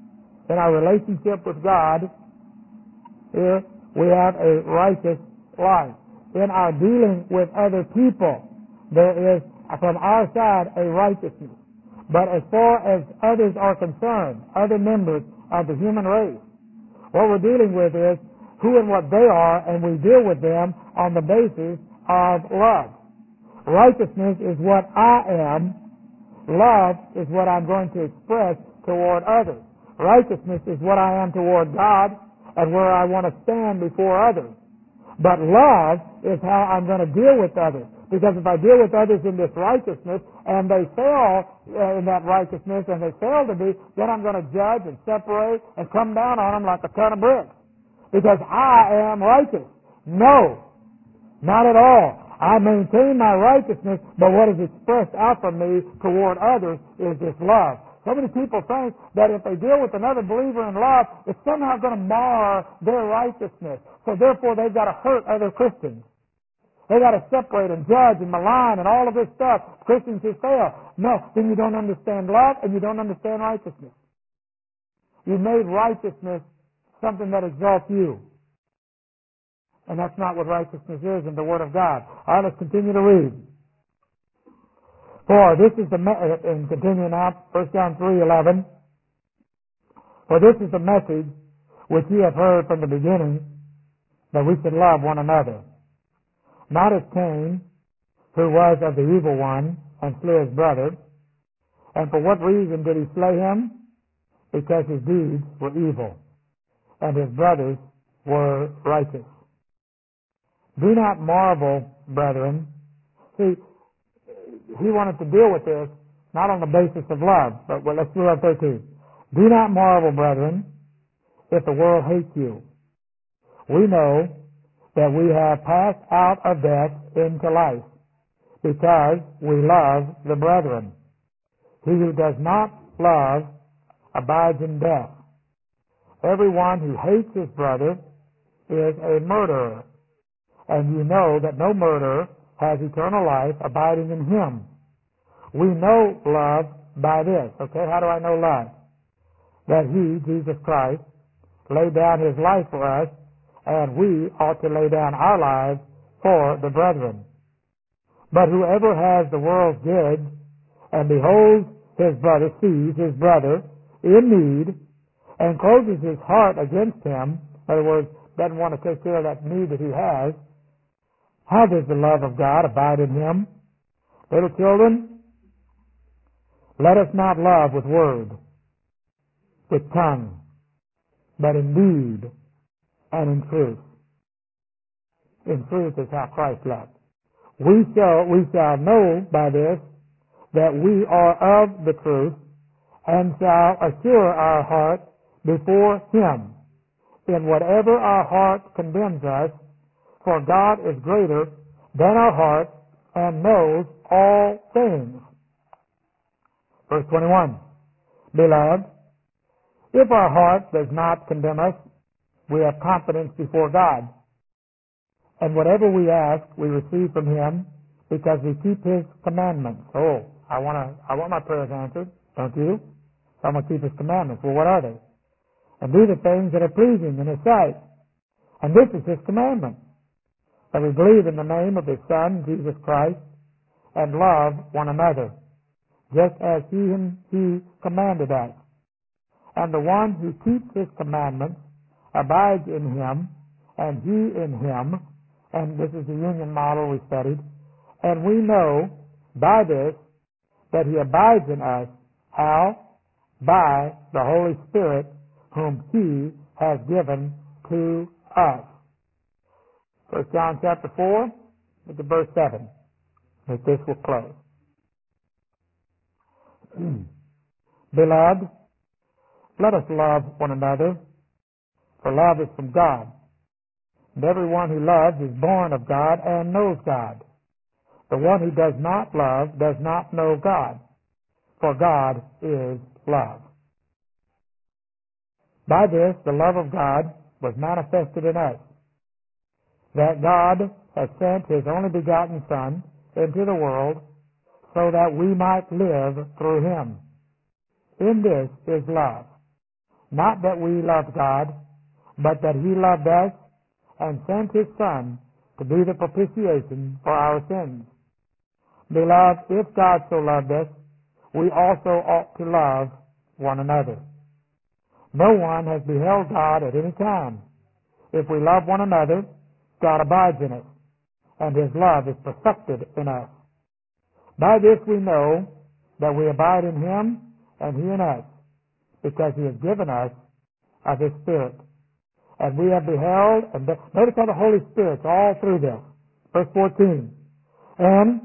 here we have a righteous life. In our dealing with other people, there is, from our side, a righteousness. But as far as others are concerned, other members of the human race, what we're dealing with is who and what they are, and we deal with them on the basis of love. Righteousness is what I am. Love is what I'm going to express toward others. Righteousness is what I am toward God and where I want to stand before others. But love is how I'm going to deal with others. Because if I deal with others in this righteousness and they fail in that righteousness and they fail to be, then I'm going to judge and separate and come down on them like a ton of bricks. Because I am righteous. No, not at all. I maintain my righteousness, but what is expressed out from me toward others is this love. So many people think that if they deal with another believer in love, it's somehow going to mar their righteousness. So therefore they've got to hurt other Christians. They've got to separate and judge and malign and all of this stuff. Christians who fail. No, then you don't understand love and you don't understand righteousness. You made righteousness something that exalts you. And that's not what righteousness is in the Word of God. All right, let's continue to read. For this is the, and continue now, 1 John 3:11. For this is the message which ye have heard from the beginning, that we should love one another. Not as Cain, who was of the evil one, and slew his brother. And for what reason did he slay him? Because his deeds were evil, and his brothers were righteous. Do not marvel, brethren. See, he wanted to deal with this not on the basis of love, but let's do our 13. Do not marvel, brethren, if the world hates you. We know that we have passed out of death into life, because we love the brethren. He who does not love abides in death. Everyone who hates his brother is a murderer, and you know that no murderer has eternal life abiding in him. We know love by this. Okay, how do I know love? That he, Jesus Christ, laid down his life for us, and we ought to lay down our lives for the brethren. But whoever has the world's goods and beholds his brother, sees his brother in need, and closes his heart against him, in other words, doesn't want to take care of that need that he has, how does the love of God abide in him? Little children, let us not love with word, with tongue, but in deed and in truth. In truth is how Christ loved. We shall know by this that we are of the truth, and shall assure our heart before him in whatever our heart condemns us, for God is greater than our heart and knows all things. Verse 21. Beloved, if our heart does not condemn us, we have confidence before God. And whatever we ask, we receive from him, because we keep his commandments. Oh, I want my prayers answered, don't you? So I'm going to keep his commandments. Well, what are they? And do the things that are pleasing in his sight. And this is his commandment, that we believe in the name of his Son, Jesus Christ, and love one another, just as he commanded us. And the one who keeps his commandments abides in him, and he in him. And this is the union model we studied. And we know by this that he abides in us. How? By the Holy Spirit, whom he has given to us. 1 John chapter 4, look at verse 7. With this will close. Beloved, let us love one another, for love is from God. And everyone who loves is born of God and knows God. The one who does not love does not know God, for God is love. By this the love of God was manifested in us, that God has sent his only begotten Son into the world, so that we might live through him. In this is love, not that we loved God, but that he loved us and sent his Son to be the propitiation for our sins. Beloved, if God so loved us, we also ought to love one another. No one has beheld God at any time. If we love one another, God abides in us, and his love is perfected in us. By this we know that we abide in him, and he in us, because he has given us of his Spirit. And we have beheld, and notice how the Holy Spirit's all through this. Verse 14. And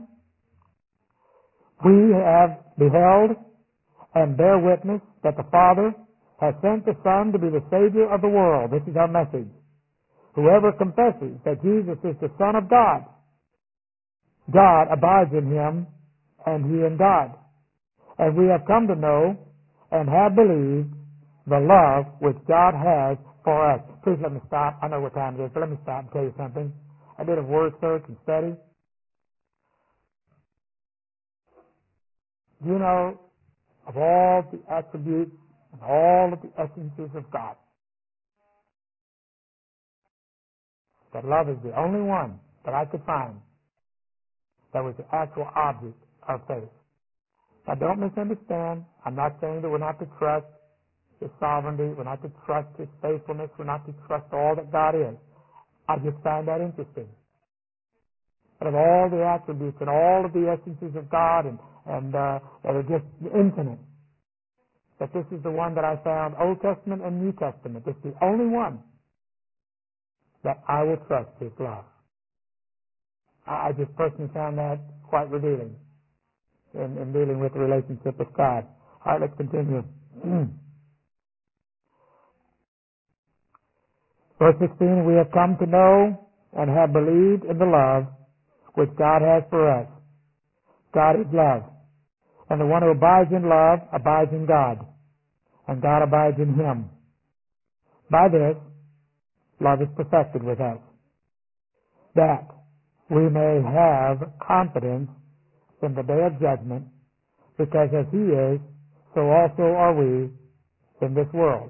we have beheld and bear witness that the Father has sent the Son to be the Savior of the world. This is our message. Whoever confesses that Jesus is the Son of God, God abides in him, and he in God. And we have come to know and have believed the love which God has for us. Please let me stop. I know what time it is, but let me stop and tell you something. I did a word search and study. You know, of all the attributes and all of the essences of God, That love is the only one that I could find that was the actual object of faith. Now, don't misunderstand. I'm not saying that we're not to trust His sovereignty, we're not to trust His faithfulness, we're not to trust all that God is. I just find that interesting. Out of all the attributes and all of the essences of God and that are just infinite, that this is the one that I found Old Testament and New Testament. It's the only one that I will trust His love. I just personally found that quite revealing in dealing with the relationship with God. All right, let's continue. Verse 16, we have come to know and have believed in the love which God has for us. God is love. And the one who abides in love abides in God, and God abides in him. By this, love is perfected with us, that we may have confidence in the day of judgment, because as He is, so also are we in this world.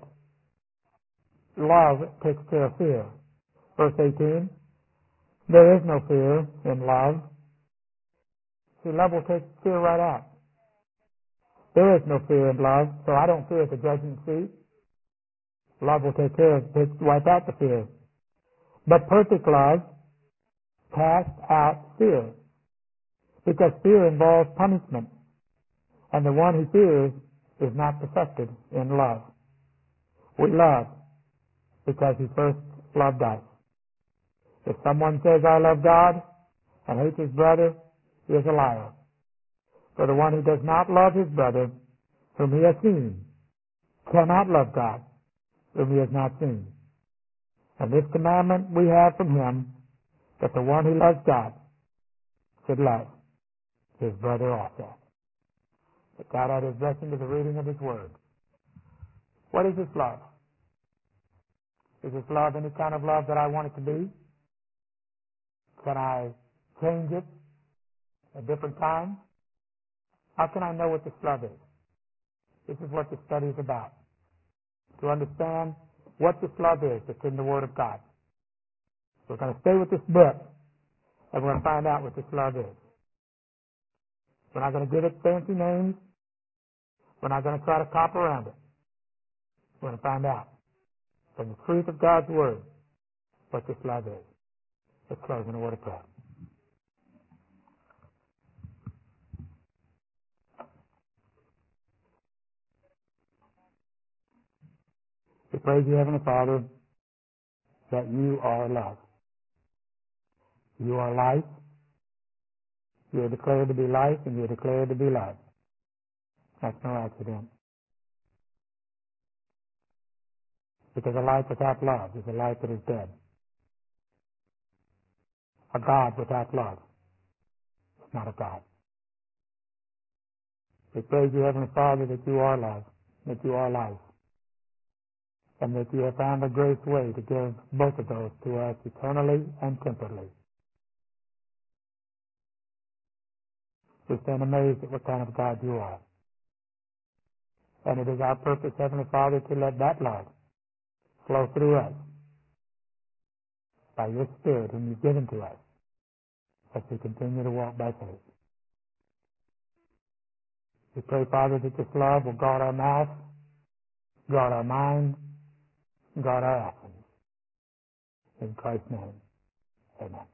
Love takes care of fear. Verse 18, there is no fear in love. See, love will take fear right out. There is no fear in love, so I don't fear at the judgment seat. Love will take care of it, wipe out the fear. But perfect love casts out fear, because fear involves punishment, and the one who fears is not perfected in love. We love because He first loved us. If someone says, I love God, and hates his brother, he is a liar. For the one who does not love his brother, whom he has seen, cannot love God, whom he has not seen. And this commandment we have from Him, that the one who loves God should love his brother also. That God add His blessing to the reading of His Word. What is this love? Is this love any kind of love that I want it to be? Can I change it at different times? How can I know what this love is? This is what the study is about. To understand what this love is that's in the Word of God. We're going to stay with this book, and we're going to find out what this love is. We're not going to give it fancy names. We're not going to try to cop around it. We're going to find out from the truth of God's Word what this love is. Let's close in a word of prayer. We praise you, Heavenly Father, that you are love. You are life. You are declared to be life, and you are declared to be love. That's no accident. Because a life without love is a life that is dead. A God without love is not a God. We praise you, Heavenly Father, that you are love, that you are life, and that you have found a great way to give both of those to us eternally and temporally. We stand amazed at what kind of God you are. And it is our purpose, Heavenly Father, to let that love flow through us by your Spirit whom you've given to us as we continue to walk by faith. We pray, Father, that this love will guard our mouth, guard our mind, guard our actions. In Christ's name, amen.